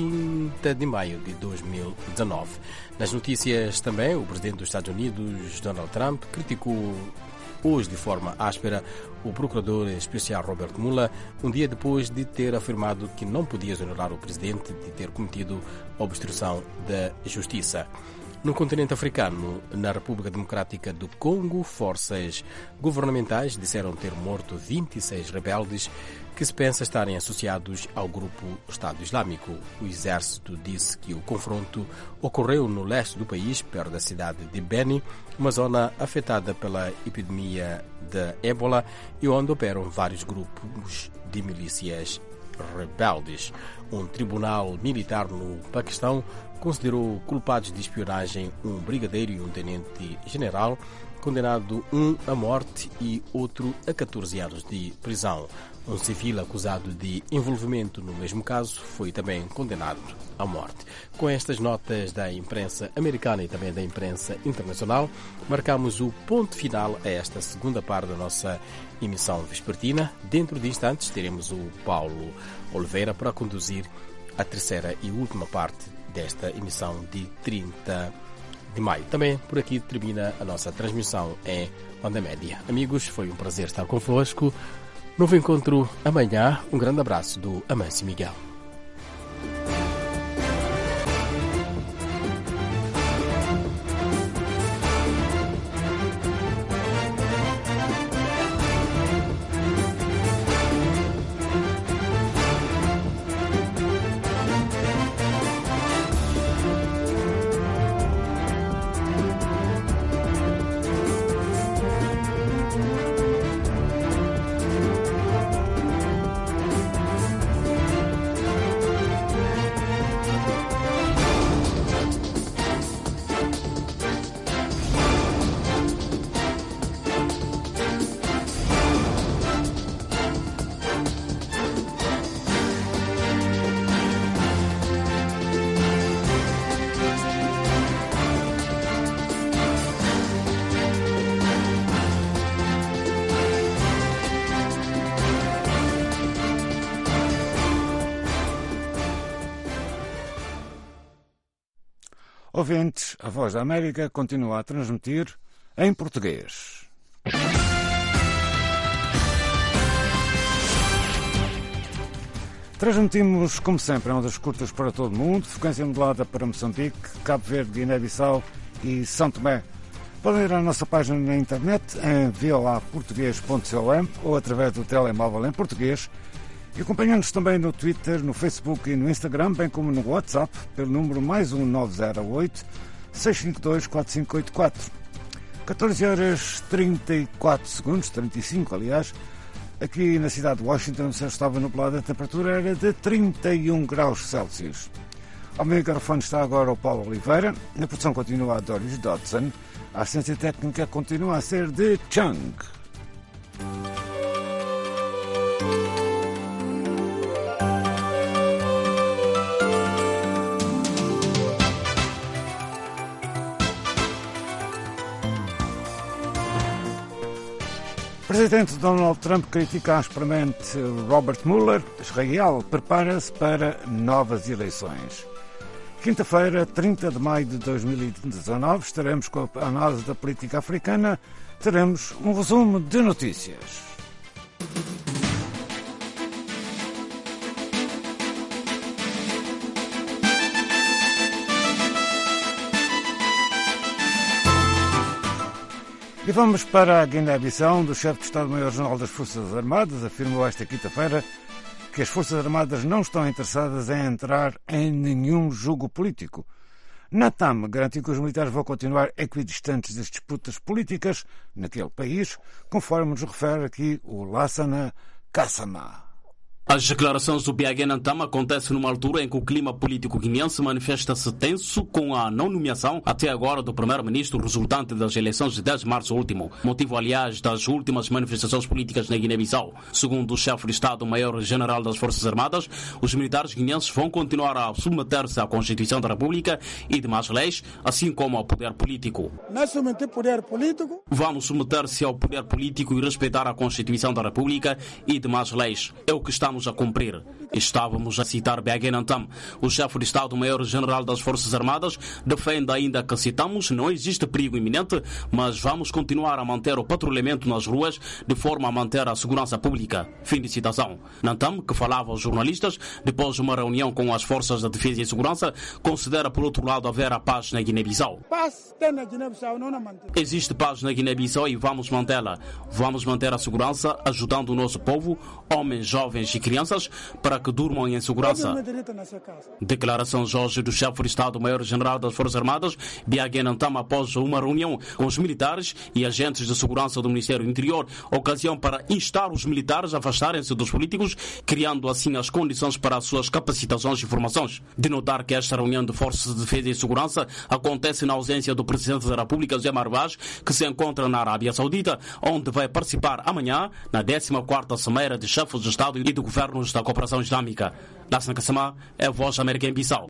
30 de maio de 2019. Nas notícias também, o presidente dos Estados Unidos, Donald Trump, criticou hoje de forma áspera o procurador especial Robert Mueller, um dia depois de ter afirmado que não podia exonerar o presidente de ter cometido obstrução da justiça. No continente africano, na República Democrática do Congo, forças governamentais disseram ter morto 26 rebeldes que se pensa estarem associados ao grupo Estado Islâmico. O exército disse que o confronto ocorreu no leste do país, perto da cidade de Beni, uma zona afetada pela epidemia de ébola e onde operam vários grupos de milícias rebeldes. Um tribunal militar no Paquistão considerou culpados de espionagem um brigadeiro e um tenente-general, condenado um à morte e outro a 14 anos de prisão. Um civil acusado de envolvimento no mesmo caso foi também condenado à morte. Com estas notas da imprensa americana e também da imprensa internacional, marcamos o ponto final a esta segunda parte da nossa emissão vespertina. Dentro de instantes teremos o Paulo Oliveira para conduzir a terceira e última parte desta emissão de 30 de maio. Também por aqui termina a nossa transmissão em Onda Média. Amigos, foi um prazer estar convosco. Novo encontro amanhã. Um grande abraço do Amâncio Miguel. Ouvintes, a Voz da América continua a transmitir em português. Transmitimos, como sempre, em ondas curtas para todo o mundo, frequência modulada para Moçambique, Cabo Verde, Guiné-Bissau e São Tomé. Podem ir à nossa página na internet em voaportugues.com ou através do telemóvel em português e acompanhando-nos também no Twitter, no Facebook e no Instagram, bem como no WhatsApp, pelo número +1 908 652 4584. 14 horas 34 segundos, 35 aliás. Aqui na cidade de Washington, o céu estava nublado, a temperatura era de 31 graus Celsius. Ao meu microfone está agora o Paulo Oliveira, na produção continua a Doris Dodson, a assistência técnica continua a ser de Chung. O presidente Donald Trump critica asperamente Robert Mueller. Israel prepara-se para novas eleições. Quinta-feira, 30 de maio de 2019, estaremos com a análise da política africana. Teremos um resumo de notícias. E vamos para a Guiné-Bissau, onde o chefe de Estado-Maior-General das Forças Armadas afirmou esta quinta-feira que as Forças Armadas não estão interessadas em entrar em nenhum jogo político. Natam garantiu que os militares vão continuar equidistantes das disputas políticas naquele país, conforme nos refere aqui o Lassana Kassama. As declarações do BAG Natam acontecem numa altura em que o clima político guineense manifesta-se tenso com a não nomeação até agora do primeiro-ministro resultante das eleições de 10 de março último, motivo aliás das últimas manifestações políticas na Guiné-Bissau. Segundo o chefe de Estado-Maior-General das Forças Armadas, os militares guineenses vão continuar a submeter-se à Constituição da República e demais leis, assim como ao poder político. Não submeter poder político. Vamos submeter-se ao poder político e respeitar a Constituição da República e demais leis. É o que estamos a cumprir. Estávamos a citar BAG Natam. O chefe de Estado-Maior-General das Forças Armadas defende ainda que, citamos, não existe perigo iminente, mas vamos continuar a manter o patrulhamento nas ruas de forma a manter a segurança pública. Fim de citação. Natam, que falava aos jornalistas depois de uma reunião com as Forças de Defesa e Segurança, considera por outro lado haver a paz na Guiné-Bissau. Paz tem na Guiné-Bissau, não na mantém. Existe paz na Guiné-Bissau e vamos mantê-la. Vamos manter a segurança, ajudando o nosso povo, homens, jovens e crianças, para que durmam em segurança. Declarações hoje do chefe de Estado-Maior-General das Forças Armadas, BAG Natam, após uma reunião com os militares e agentes de segurança do Ministério do Interior, ocasião para instar os militares a afastarem-se dos políticos, criando assim as condições para as suas capacitações e formações. De notar que esta reunião de Forças de Defesa e Segurança acontece na ausência do Presidente da República, José Marvaz, que se encontra na Arábia Saudita, onde vai participar amanhã na 14ª Cimeira de Chefes de Estado e de Governos da Cooperação Islâmica. Lassana Kassama é a Voz da América em Bissau.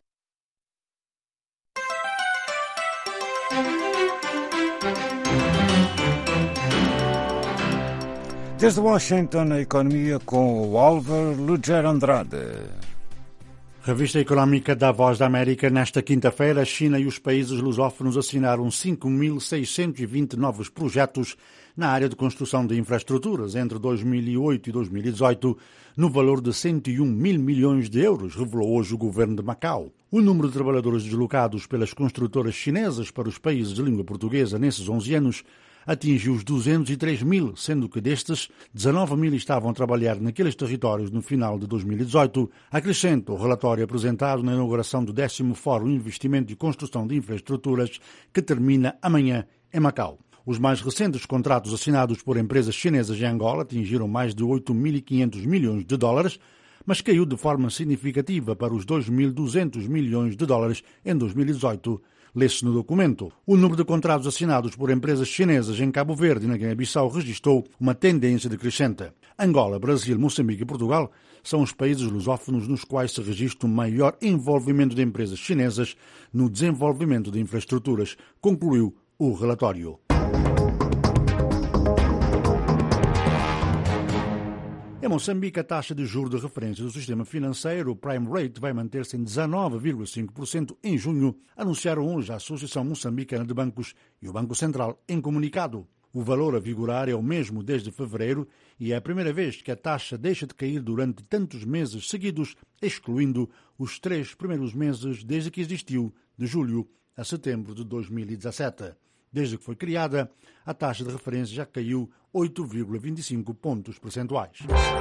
Desde Washington, a economia com o Álvaro Luger Andrade. Revista Económica da Voz da América. Nesta quinta-feira, a China e os países lusófonos assinaram 5.620 novos projetos na área de construção de infraestruturas entre 2008 e 2018, no valor de 101 mil milhões de euros, revelou hoje o governo de Macau. O número de trabalhadores deslocados pelas construtoras chinesas para os países de língua portuguesa nesses 11 anos atingiu os 203 mil, sendo que destes, 19 mil estavam a trabalhar naqueles territórios no final de 2018, acrescenta o relatório apresentado na inauguração do 10º Fórum Investimento e Construção de Infraestruturas, que termina amanhã em Macau. Os mais recentes contratos assinados por empresas chinesas em Angola atingiram mais de 8.500 milhões de dólares, mas caiu de forma significativa para os 2.200 milhões de dólares em 2018. Lê-se no documento. O número de contratos assinados por empresas chinesas em Cabo Verde e na Guiné-Bissau registrou uma tendência decrescente. Angola, Brasil, Moçambique e Portugal são os países lusófonos nos quais se registra o maior envolvimento de empresas chinesas no desenvolvimento de infraestruturas, concluiu o relatório. Em Moçambique, a taxa de juros de referência do sistema financeiro, o Prime Rate, vai manter-se em 19,5% em junho, anunciaram hoje a Associação Moçambicana de Bancos e o Banco Central em comunicado. O valor a vigorar é o mesmo desde fevereiro e é a primeira vez que a taxa deixa de cair durante tantos meses seguidos, excluindo os 3 primeiros meses desde que existiu, de julho a setembro de 2017. Desde que foi criada, a taxa de referência já caiu 8,25 pontos percentuais.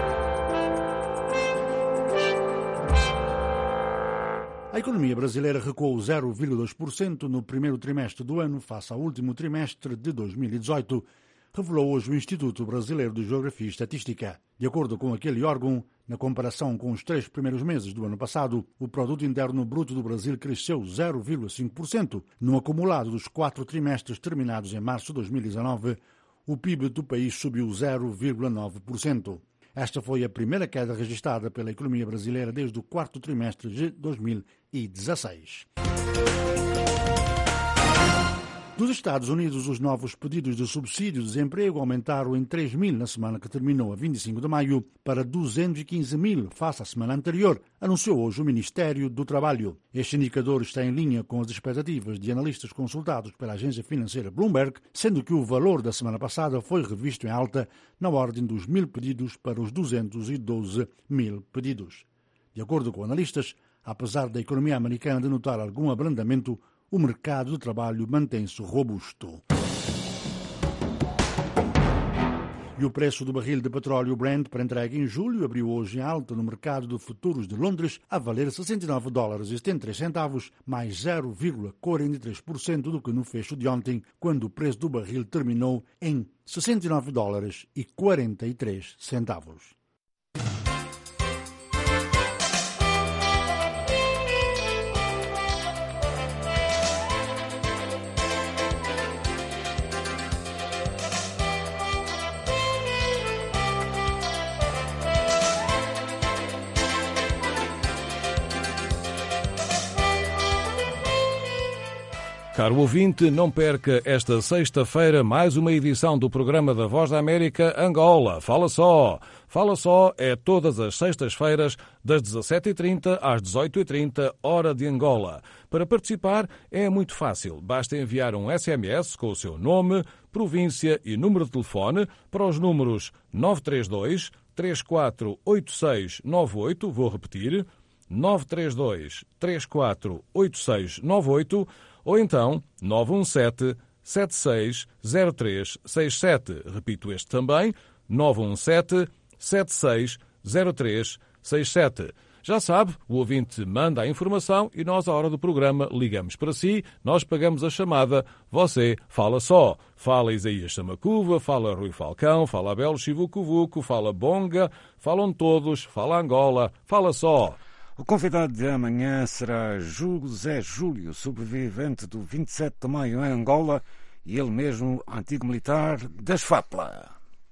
A economia brasileira recuou 0,2% no primeiro trimestre do ano face ao último trimestre de 2018, revelou hoje o Instituto Brasileiro de Geografia e Estatística. De acordo com aquele órgão, na comparação com os 3 primeiros meses do ano passado, o Produto Interno Bruto do Brasil cresceu 0,5%. No acumulado dos 4 trimestres terminados em março de 2019, o PIB do país subiu 0,9%. Esta foi a primeira queda registrada pela economia brasileira desde o 4º trimestre de 2016. Dos Estados Unidos, os novos pedidos de subsídio de desemprego aumentaram em 3 mil na semana que terminou a 25 de maio para 215 mil face à semana anterior, anunciou hoje o Ministério do Trabalho. Este indicador está em linha com as expectativas de analistas consultados pela agência financeira Bloomberg, sendo que o valor da semana passada foi revisto em alta na ordem dos 1.000 pedidos para os 212 mil pedidos. De acordo com analistas, apesar da economia americana denotar algum abrandamento, o mercado de trabalho mantém-se robusto. E o preço do barril de petróleo Brent para entrega em julho abriu hoje em alta no mercado de futuros de Londres a valer $69,73, mais 0,43% do que no fecho de ontem, quando o preço do barril terminou em $69,43. Caro ouvinte, não perca esta sexta-feira mais uma edição do programa da Voz da América Angola. Fala só! Fala só é todas as sextas-feiras, das 17h30 às 18h30, hora de Angola. Para participar é muito fácil. Basta enviar um SMS com o seu nome, província e número de telefone para os números 932 348698, vou repetir, 932 348698, ou então 917-760367. Repito este também, 917-760367. Já sabe, o ouvinte manda a informação e nós, à hora do programa, ligamos para si, nós pagamos a chamada, você fala só. Fala Isaías Samacuva, fala Rui Falcão, fala Abel Chivucuvuco, fala Bonga, falam todos, fala Angola, fala só. O convidado de amanhã será José Júlio, sobrevivente do 27 de maio em Angola e ele mesmo antigo militar das FAPLA.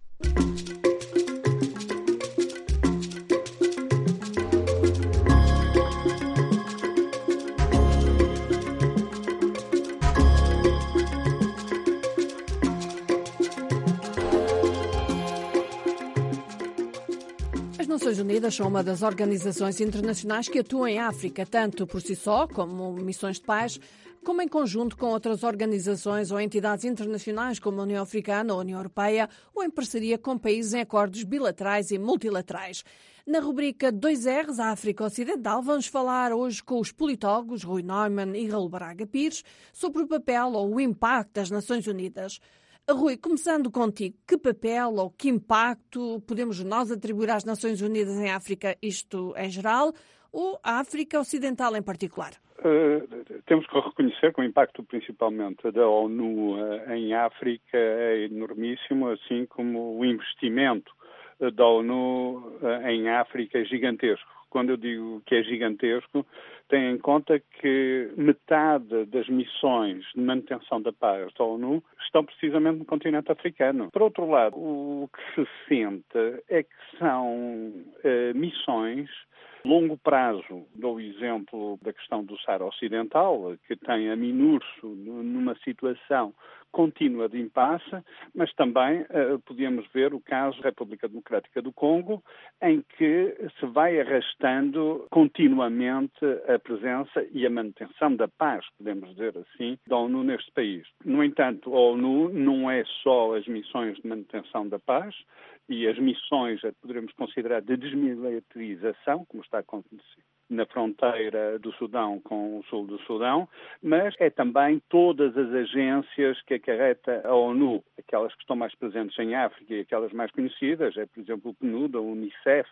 As Nações Unidas são uma das organizações internacionais que atuam em África, tanto por si só, como missões de paz, como em conjunto com outras organizações ou entidades internacionais como a União Africana ou a União Europeia, ou em parceria com países em acordos bilaterais e multilaterais. Na rubrica 2Rs, a África Ocidental, vamos falar hoje com os politólogos Rui Neumann e Raul Braga Pires sobre o papel ou o impacto das Nações Unidas. Rui, começando contigo, que papel ou que impacto podemos nós atribuir às Nações Unidas em África, isto em geral, ou à África Ocidental em particular? Temos que reconhecer que o impacto principalmente da ONU em África é enormíssimo, assim como o investimento da ONU em África é gigantesco. Quando eu digo que é gigantesco, tenha em conta que metade das missões de manutenção da paz da ONU estão precisamente no continente africano. Por outro lado, o que se sente é que são missões de longo prazo. Dou o exemplo da questão do Saara Ocidental, que tem a MINURSO numa situação contínua de impasse, mas também podíamos ver o caso da República Democrática do Congo, em que se vai arrastando continuamente a presença e a manutenção da paz, podemos dizer assim, da ONU neste país. No entanto, a ONU não é só as missões de manutenção da paz e as missões, poderemos considerar, de desmilitarização, como está a acontecer na fronteira do Sudão com o sul do Sudão, mas é também todas as agências que acarreta a ONU, aquelas que estão mais presentes em África e aquelas mais conhecidas, por exemplo, o PNUD, a UNICEF,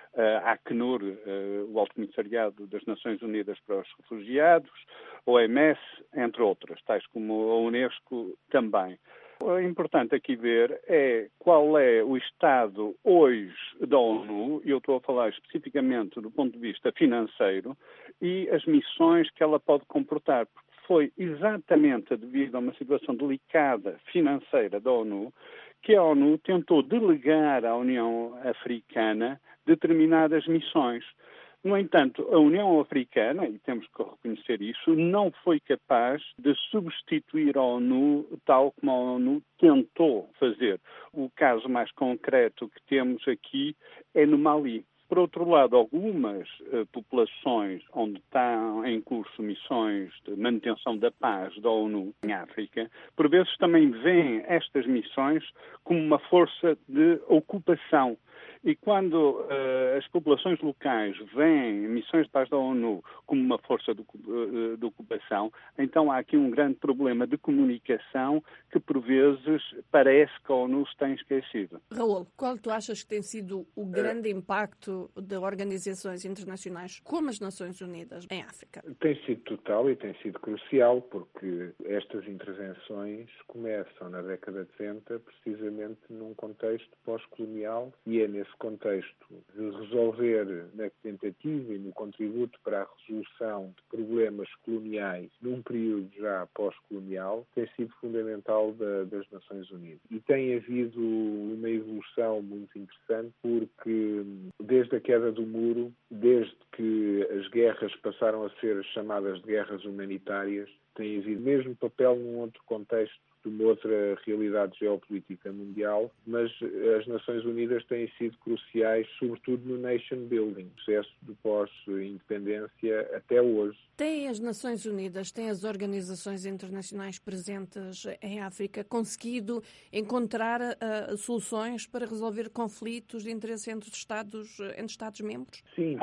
a Acnur, o Alto Comissariado das Nações Unidas para os Refugiados, a OMS, entre outras, tais como a Unesco também. O importante aqui ver é qual é o estado hoje da ONU, e eu estou a falar especificamente do ponto de vista financeiro, e as missões que ela pode comportar, porque foi exatamente devido a uma situação delicada financeira da ONU que a ONU tentou delegar à União Africana determinadas missões. No entanto, a União Africana, e temos que reconhecer isso, não foi capaz de substituir a ONU tal como a ONU tentou fazer. O caso mais concreto que temos aqui é no Mali. Por outro lado, algumas populações onde estão em curso missões de manutenção da paz da ONU em África, por vezes também veem estas missões como uma força de ocupação. E quando as populações locais veem missões de paz da ONU como uma força de ocupação, então há aqui um grande problema de comunicação que, por vezes, parece que a ONU se tem esquecido. Raul, qual tu achas que tem sido o grande impacto de organizações internacionais como as Nações Unidas em África? Tem sido total e tem sido crucial, porque estas intervenções começam na década de 70, precisamente num contexto pós-colonial, e é nesse contexto de resolver, na tentativa e no contributo para a resolução de problemas coloniais num período já pós-colonial, tem sido fundamental das Nações Unidas. E tem havido uma evolução muito interessante, porque desde a queda do muro, desde que as guerras passaram a ser chamadas de guerras humanitárias, tem havido mesmo papel num outro contexto, de uma outra realidade geopolítica mundial, mas as Nações Unidas têm sido cruciais, sobretudo no nation building, processo de pós-independência até hoje. Têm as Nações Unidas, têm as organizações internacionais presentes em África conseguido encontrar soluções para resolver conflitos de interesse entre Estados-membros? Sim,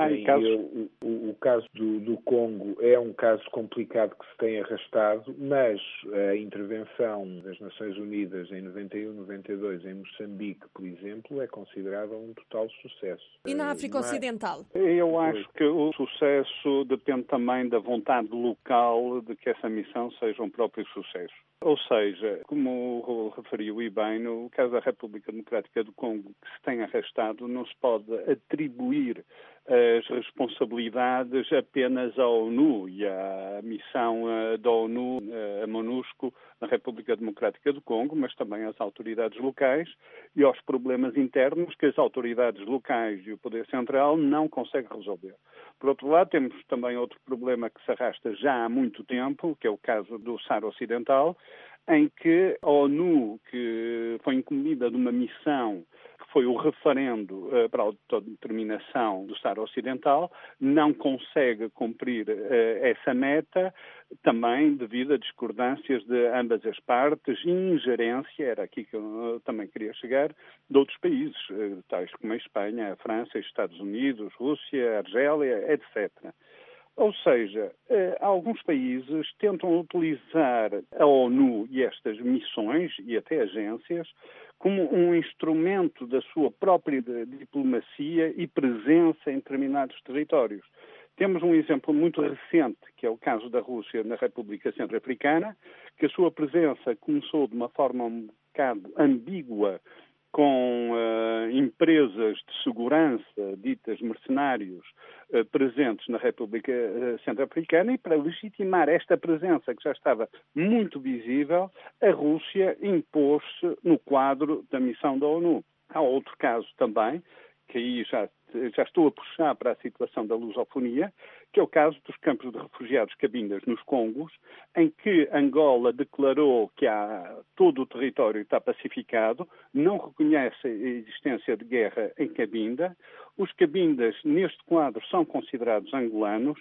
o caso do Congo é um caso complicado que se tem arrastado, mas a intervenção das Nações Unidas em 91, 92 em Moçambique, por exemplo, é considerada um total sucesso. E na África Ocidental? Eu acho que o sucesso depende também da vontade local de que essa missão seja um próprio sucesso. Ou seja, como referiu e bem, no caso da República Democrática do Congo, que se tem arrastado, não se pode atribuir as responsabilidades apenas à ONU e à missão da ONU, a MONUSCO, na República Democrática do Congo, mas também às autoridades locais e aos problemas internos que as autoridades locais e o Poder Central não conseguem resolver. Por outro lado, temos também outro problema que se arrasta já há muito tempo, que é o caso do Saara Ocidental, em que a ONU, que foi incumbida de uma missão que foi o referendo para a autodeterminação do Saara Ocidental, não consegue cumprir essa meta, também devido a discordâncias de ambas as partes e ingerência, era aqui que eu também queria chegar, de outros países, tais como a Espanha, a França, os Estados Unidos, Rússia, a Argélia, etc. Ou seja, alguns países tentam utilizar a ONU e estas missões e até agências como um instrumento da sua própria diplomacia e presença em determinados territórios. Temos um exemplo muito recente, que é o caso da Rússia na República Centro-Africana, que a sua presença começou de uma forma um bocado ambígua, com empresas de segurança, ditas mercenários, presentes na República Centro-Africana, e para legitimar esta presença que já estava muito visível, a Rússia impôs-se no quadro da missão da ONU. Há outro caso também, que aí já já estou a puxar para a situação da lusofonia, que é o caso dos campos de refugiados Cabindas nos Congos, em que Angola declarou que todo o território está pacificado, não reconhece a existência de guerra em Cabinda. Os Cabindas, neste quadro, são considerados angolanos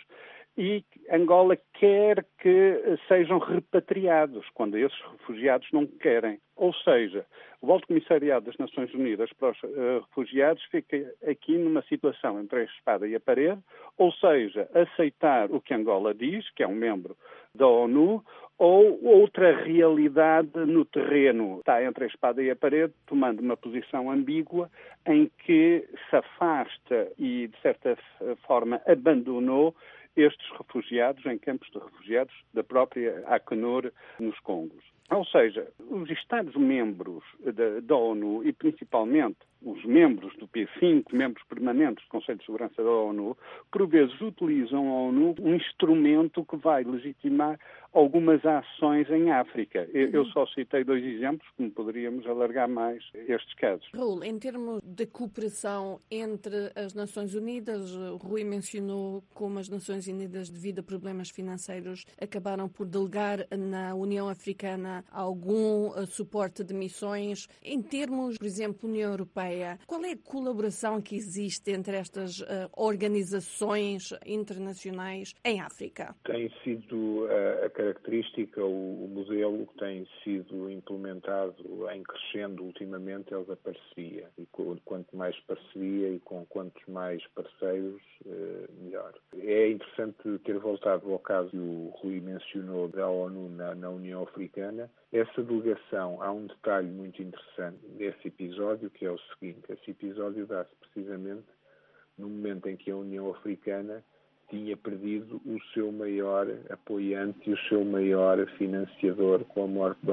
e Angola quer que sejam repatriados, quando esses refugiados não querem. Ou seja, o Alto Comissariado das Nações Unidas para os Refugiados fica aqui numa situação entre a espada e a parede, ou seja, aceitar o que Angola diz, que é um membro da ONU, ou outra realidade no terreno. Está entre a espada e a parede, tomando uma posição ambígua em que se afasta e, de certa forma, abandonou estes refugiados em campos de refugiados da própria Acnur nos Congos. Ou seja, os Estados-membros da ONU e principalmente os membros do P5, membros permanentes do Conselho de Segurança da ONU, por vezes utilizam a ONU um instrumento que vai legitimar algumas ações em África. Eu só citei 2 exemplos, como poderíamos alargar mais estes casos. Raul, em termos de cooperação entre as Nações Unidas, o Rui mencionou como as Nações Unidas, devido a problemas financeiros, acabaram por delegar na União Africana algum suporte de missões. Em termos, por exemplo, União Europeia, qual é a colaboração que existe entre estas organizações internacionais em África? Tem sido a característica, o modelo que tem sido implementado em crescendo ultimamente é o da parceria. E quanto mais parceria e com quantos mais parceiros, melhor. É interessante ter voltado ao caso que o Rui mencionou da ONU na União Africana. Essa delegação, há um detalhe muito interessante desse episódio, que é o seguinte: esse episódio dá-se precisamente no momento em que a União Africana tinha perdido o seu maior apoiante e o seu maior financiador com a morte de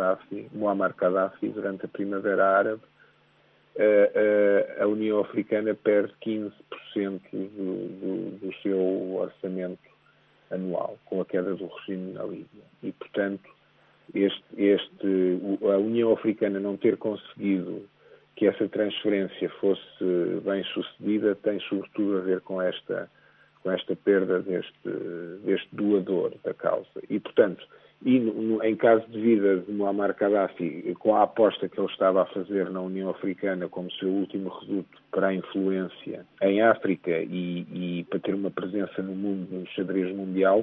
Muammar Gaddafi durante a Primavera Árabe. A União Africana perde 15% do seu orçamento anual com a queda do regime na Líbia. E, portanto, a União Africana não ter conseguido que essa transferência fosse bem sucedida tem sobretudo a ver com esta perda deste doador da causa. E, portanto, em caso de vida de Muammar Gaddafi, com a aposta que ele estava a fazer na União Africana como seu último reduto para a influência em África e para ter uma presença no mundo, no xadrez mundial,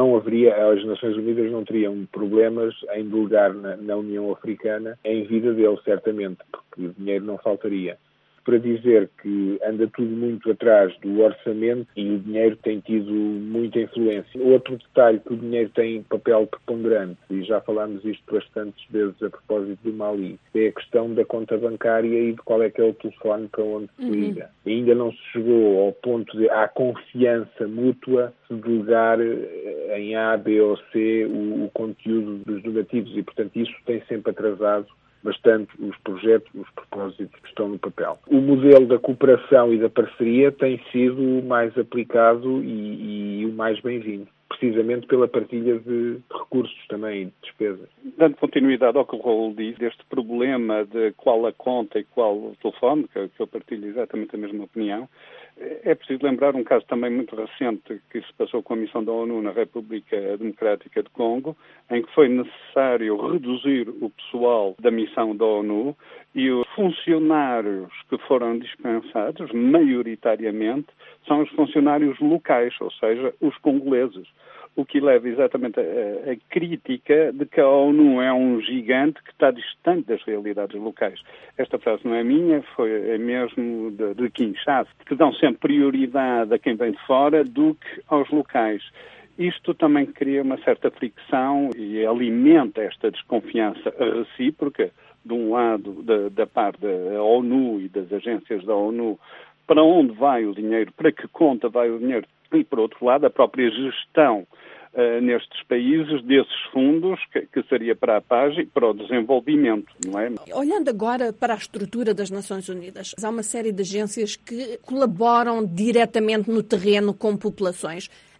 as Nações Unidas não teriam problemas em delegar na União Africana em vida dele, certamente, porque dinheiro não faltaria. Para dizer que anda tudo muito atrás do orçamento e o dinheiro tem tido muita influência. Outro detalhe que o dinheiro tem papel preponderante, e já falámos isto bastantes vezes a propósito do Mali, é a questão da conta bancária e de qual é que é o telefone para onde se liga. Ainda não se chegou ao ponto de há confiança mútua de delegar em A, B ou C o conteúdo dos donativos e, portanto, isso tem sempre atrasado bastante os projetos, os propósitos que estão no papel. O modelo da cooperação e da parceria tem sido o mais aplicado e o mais bem-vindo, precisamente pela partilha de recursos também e de despesas. Dando continuidade ao que o Raul diz, deste problema de qual a conta e qual o telefone, que eu partilho exatamente a mesma opinião, é preciso lembrar um caso também muito recente que se passou com a missão da ONU na República Democrática de Congo, em que foi necessário reduzir o pessoal da missão da ONU e os funcionários que foram dispensados, maioritariamente, são os funcionários locais, ou seja, os congoleses. O que leva exatamente a crítica de que a ONU é um gigante que está distante das realidades locais. Esta frase não é minha, é mesmo de Kinshasa, que dão sempre prioridade a quem vem de fora do que aos locais. Isto também cria uma certa fricção e alimenta esta desconfiança recíproca, de um lado, da parte da ONU e das agências da ONU, para onde vai o dinheiro, para que conta vai o dinheiro, e, por outro lado, a própria gestão nestes países desses fundos, que seria para a paz e para o desenvolvimento, não é? Olhando agora para a estrutura das Nações Unidas, há uma série de agências que colaboram diretamente no terreno com populações.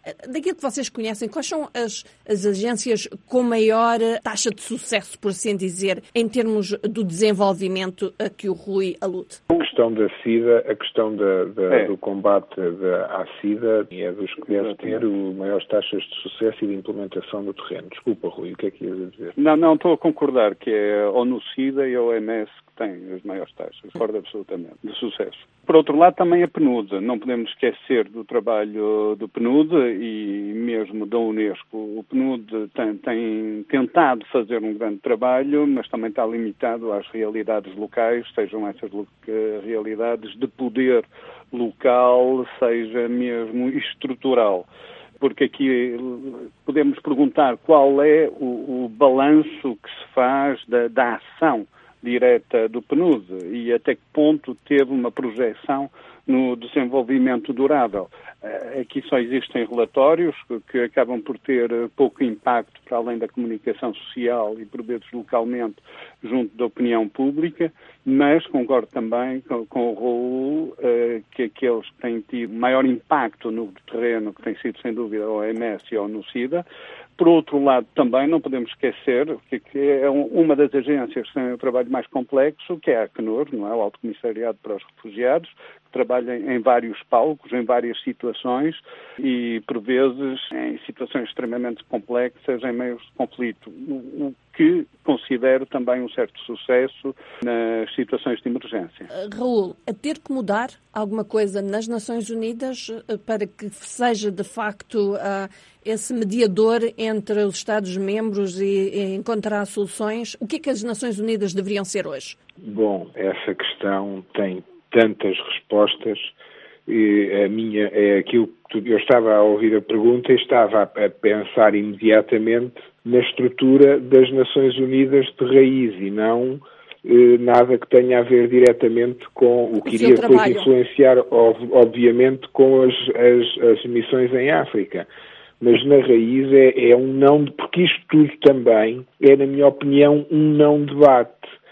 Daquilo que vocês conhecem, quais são as agências com maior taxa de sucesso, por assim dizer, em termos do desenvolvimento a que o Rui alude? A questão da SIDA, a questão do combate à SIDA é dos que deve ter maiores taxas de sucesso e de implementação no terreno. Desculpa, Rui, o que é que ias a dizer? Não, estou a concordar que é a ONU-SIDA e a OMS que têm as maiores taxas, concordo absolutamente, de sucesso. Por outro lado, também a PNUD. Não podemos esquecer do trabalho do PNUD e mesmo da Unesco. O PNUD tem tentado fazer um grande trabalho, mas também está limitado às realidades locais, sejam essas realidades de poder local, seja mesmo estrutural. Porque aqui podemos perguntar qual é o balanço que se faz da ação direta do PNUD e até que ponto teve uma projeção no desenvolvimento durável. Aqui só existem relatórios que acabam por ter pouco impacto para além da comunicação social e por vezes localmente junto da opinião pública, mas concordo também com o Raul que aqueles que têm tido maior impacto no terreno, que tem sido sem dúvida a OMS e a ONU-SIDA. Por outro lado, também não podemos esquecer que é uma das agências que tem um trabalho mais complexo, que é a Acnur, não é? O Alto Comissariado para os Refugiados, que trabalha em vários palcos, em várias situações e, por vezes, em situações extremamente complexas, em meios de conflito, o que considero também um certo sucesso nas situações de emergência. Raul, a ter que mudar alguma coisa nas Nações Unidas para que seja, de facto, esse mediador entre os Estados-membros e encontrar soluções, o que é que as Nações Unidas deveriam ser hoje? Bom, essa questão tem tantas respostas. A minha é aquilo que eu estava a ouvir a pergunta e estava a pensar imediatamente na estrutura das Nações Unidas de raiz e não nada que tenha a ver diretamente com o que iria depois influenciar, obviamente, com as missões em África. Mas na raiz é um não, porque isto tudo também é, na minha opinião, um não debate.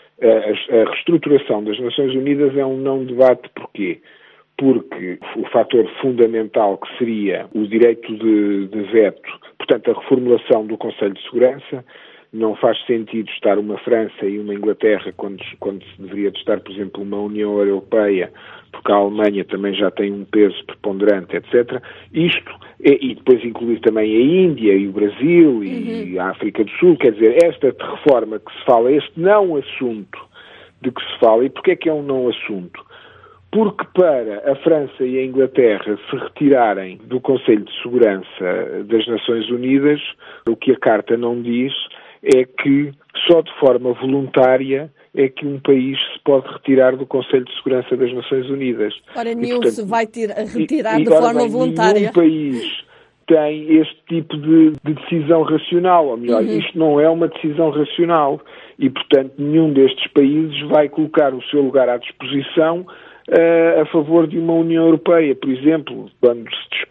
A reestruturação das Nações Unidas é um não debate. Porquê? Porque o fator fundamental que seria o direito de veto, portanto a reformulação do Conselho de Segurança, não faz sentido estar uma França e uma Inglaterra quando se deveria de estar, por exemplo, uma União Europeia, porque a Alemanha também já tem um peso preponderante, etc. Isto, e depois incluir também a Índia e o Brasil e a África do Sul, quer dizer, esta reforma que se fala, este não assunto de que se fala, e porquê é que é um não assunto? Porque para a França e a Inglaterra se retirarem do Conselho de Segurança das Nações Unidas, o que a Carta não diz é que só de forma voluntária é que um país se pode retirar do Conselho de Segurança das Nações Unidas. Ora, nenhum se vai retirar de forma voluntária. Nenhum país tem este tipo de decisão racional, ou melhor, isto não é uma decisão racional e, portanto, nenhum destes países vai colocar o seu lugar à disposição a favor de uma União Europeia, por exemplo, quando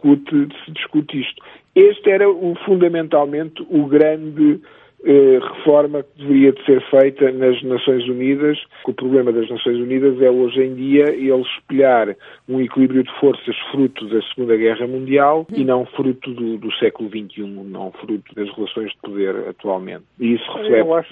se discute isto. Este era fundamentalmente o grande reforma que deveria de ser feita nas Nações Unidas. O problema das Nações Unidas é hoje em dia ele espelhar um equilíbrio de forças fruto da Segunda Guerra Mundial e não fruto do século XXI, não fruto das relações de poder atualmente. E isso reflete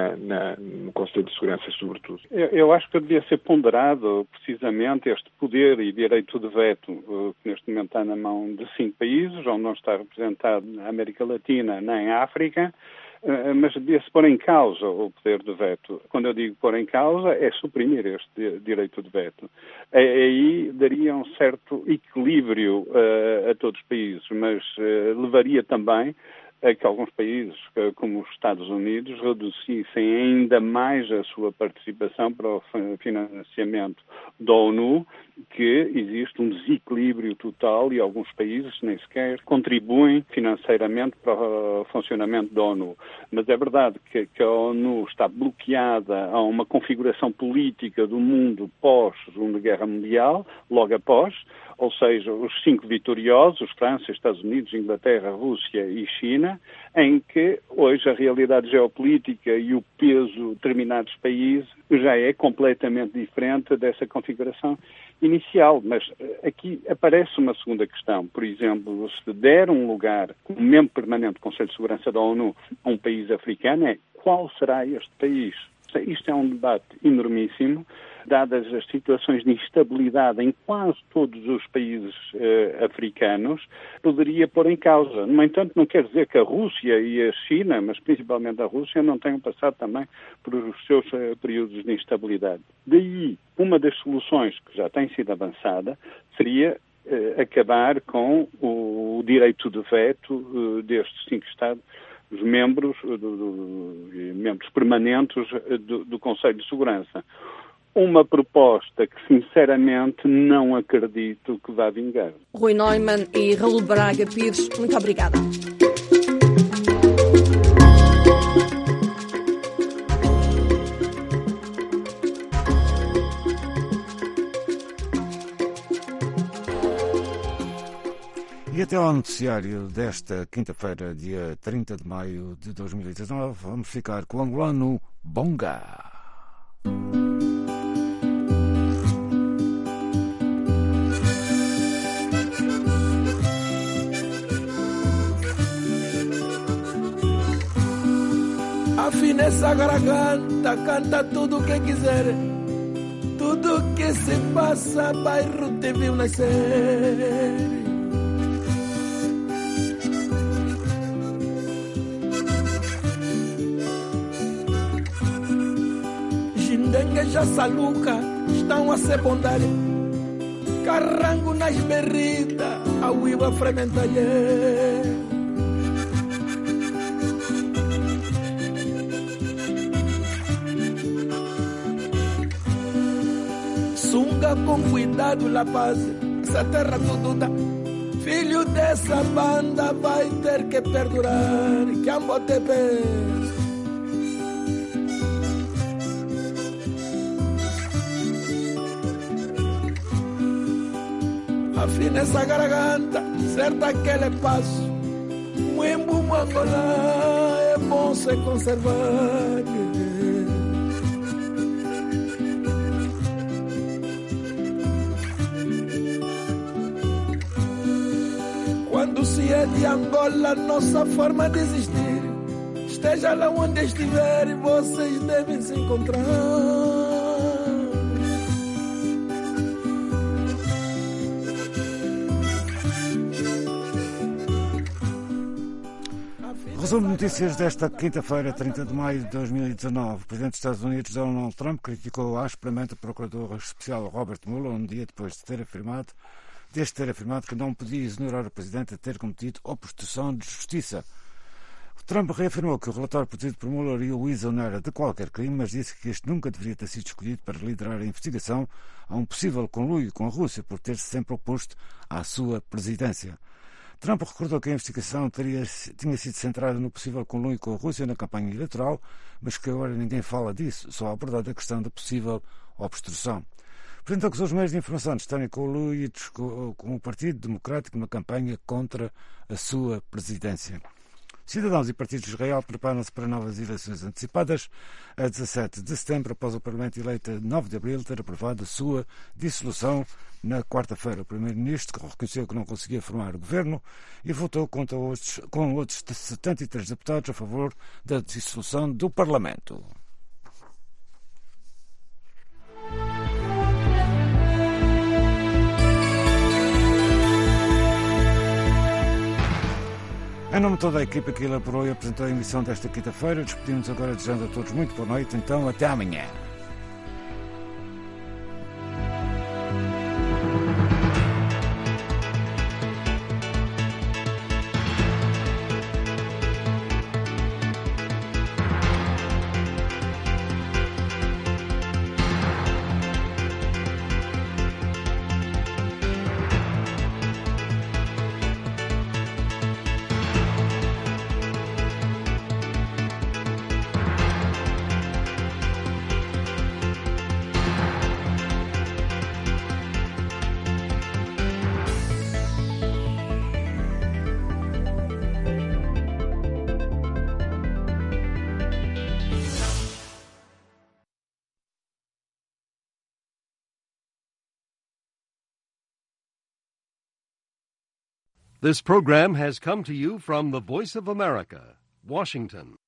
no Conselho de Segurança, sobretudo. Eu acho que devia ser ponderado precisamente este poder e direito de veto que neste momento está na mão de 5 países, onde não está representado na América Latina nem a África, mas devia-se pôr em causa o poder de veto. Quando eu digo pôr em causa, é suprimir este direito de veto. Aí daria um certo equilíbrio a todos os países, mas levaria também a que alguns países, como os Estados Unidos, reduzissem ainda mais a sua participação para o financiamento da ONU, que existe um desequilíbrio total e alguns países nem sequer contribuem financeiramente para o funcionamento da ONU. Mas é verdade que a ONU está bloqueada a uma configuração política do mundo pós-Segunda Guerra Mundial, logo após, ou seja, os 5 vitoriosos, França, Estados Unidos, Inglaterra, Rússia e China, em que hoje a realidade geopolítica e o peso de determinados países já é completamente diferente dessa configuração inicial. Mas aqui aparece uma segunda questão. Por exemplo, se der um lugar como membro permanente do Conselho de Segurança da ONU a um país africano, qual será este país? Isto é um debate enormíssimo, dadas as situações de instabilidade em quase todos os países africanos, poderia pôr em causa. No entanto, não quer dizer que a Rússia e a China, mas principalmente a Rússia, não tenham passado também por os seus períodos de instabilidade. Daí, uma das soluções que já tem sido avançada seria acabar com o direito de veto destes 5 Estados, os membros permanentes do Conselho de Segurança. Uma proposta que, sinceramente, não acredito que vá vingar. Rui Neumann e Raul Braga Pires, muito obrigada. E até ao noticiário desta quinta-feira, dia 30 de maio de 2019, vamos ficar com o angolano Bonga. Afina essa garganta, canta tudo o que quiser. Tudo que se passa, bairro te viu nascer. Dengue já saluca, estão a se bondar. Carrango nas berritas, a uiva frementalhe. Sunga com cuidado, La Paz, essa terra tudo dá. Filho dessa banda vai ter que perdurar. Que ambotepe. Afina essa garganta, certa aquele passo. Muembo Angola é bom se conservar. Quando se é de Angola, nossa forma de existir. Esteja lá onde estiver, vocês devem se encontrar. Resumo de notícias desta quinta-feira, 30 de maio de 2019. O presidente dos Estados Unidos, Donald Trump, criticou asperamente o procurador especial Robert Mueller um dia depois de ter afirmado que não podia exonerar o presidente de ter cometido obstrução de justiça. Trump reafirmou que o relatório produzido por Mueller o exonera de qualquer crime, mas disse que este nunca deveria ter sido escolhido para liderar a investigação a um possível conluio com a Rússia por ter-se sempre oposto à sua presidência. Trump recordou que a investigação tinha sido centrada no possível conluio com a Rússia na campanha eleitoral, mas que agora ninguém fala disso, só abordado a questão da possível obstrução. Portanto, acusou os meios de informação de estarem coluídos com o Partido Democrático na campanha contra a sua presidência. Cidadãos e partidos de Israel preparam-se para novas eleições antecipadas a 17 de setembro, após o Parlamento eleito a 9 de abril ter aprovado a sua dissolução na quarta-feira. O Primeiro-Ministro reconheceu que não conseguia formar o governo e votou com outros 73 deputados a favor da dissolução do Parlamento. Em nome de toda a equipa que elaborou e apresentou a emissão desta quinta-feira, despedimos agora desejando a todos muito boa noite, então até amanhã. This program has come to you from the Voice of America, Washington.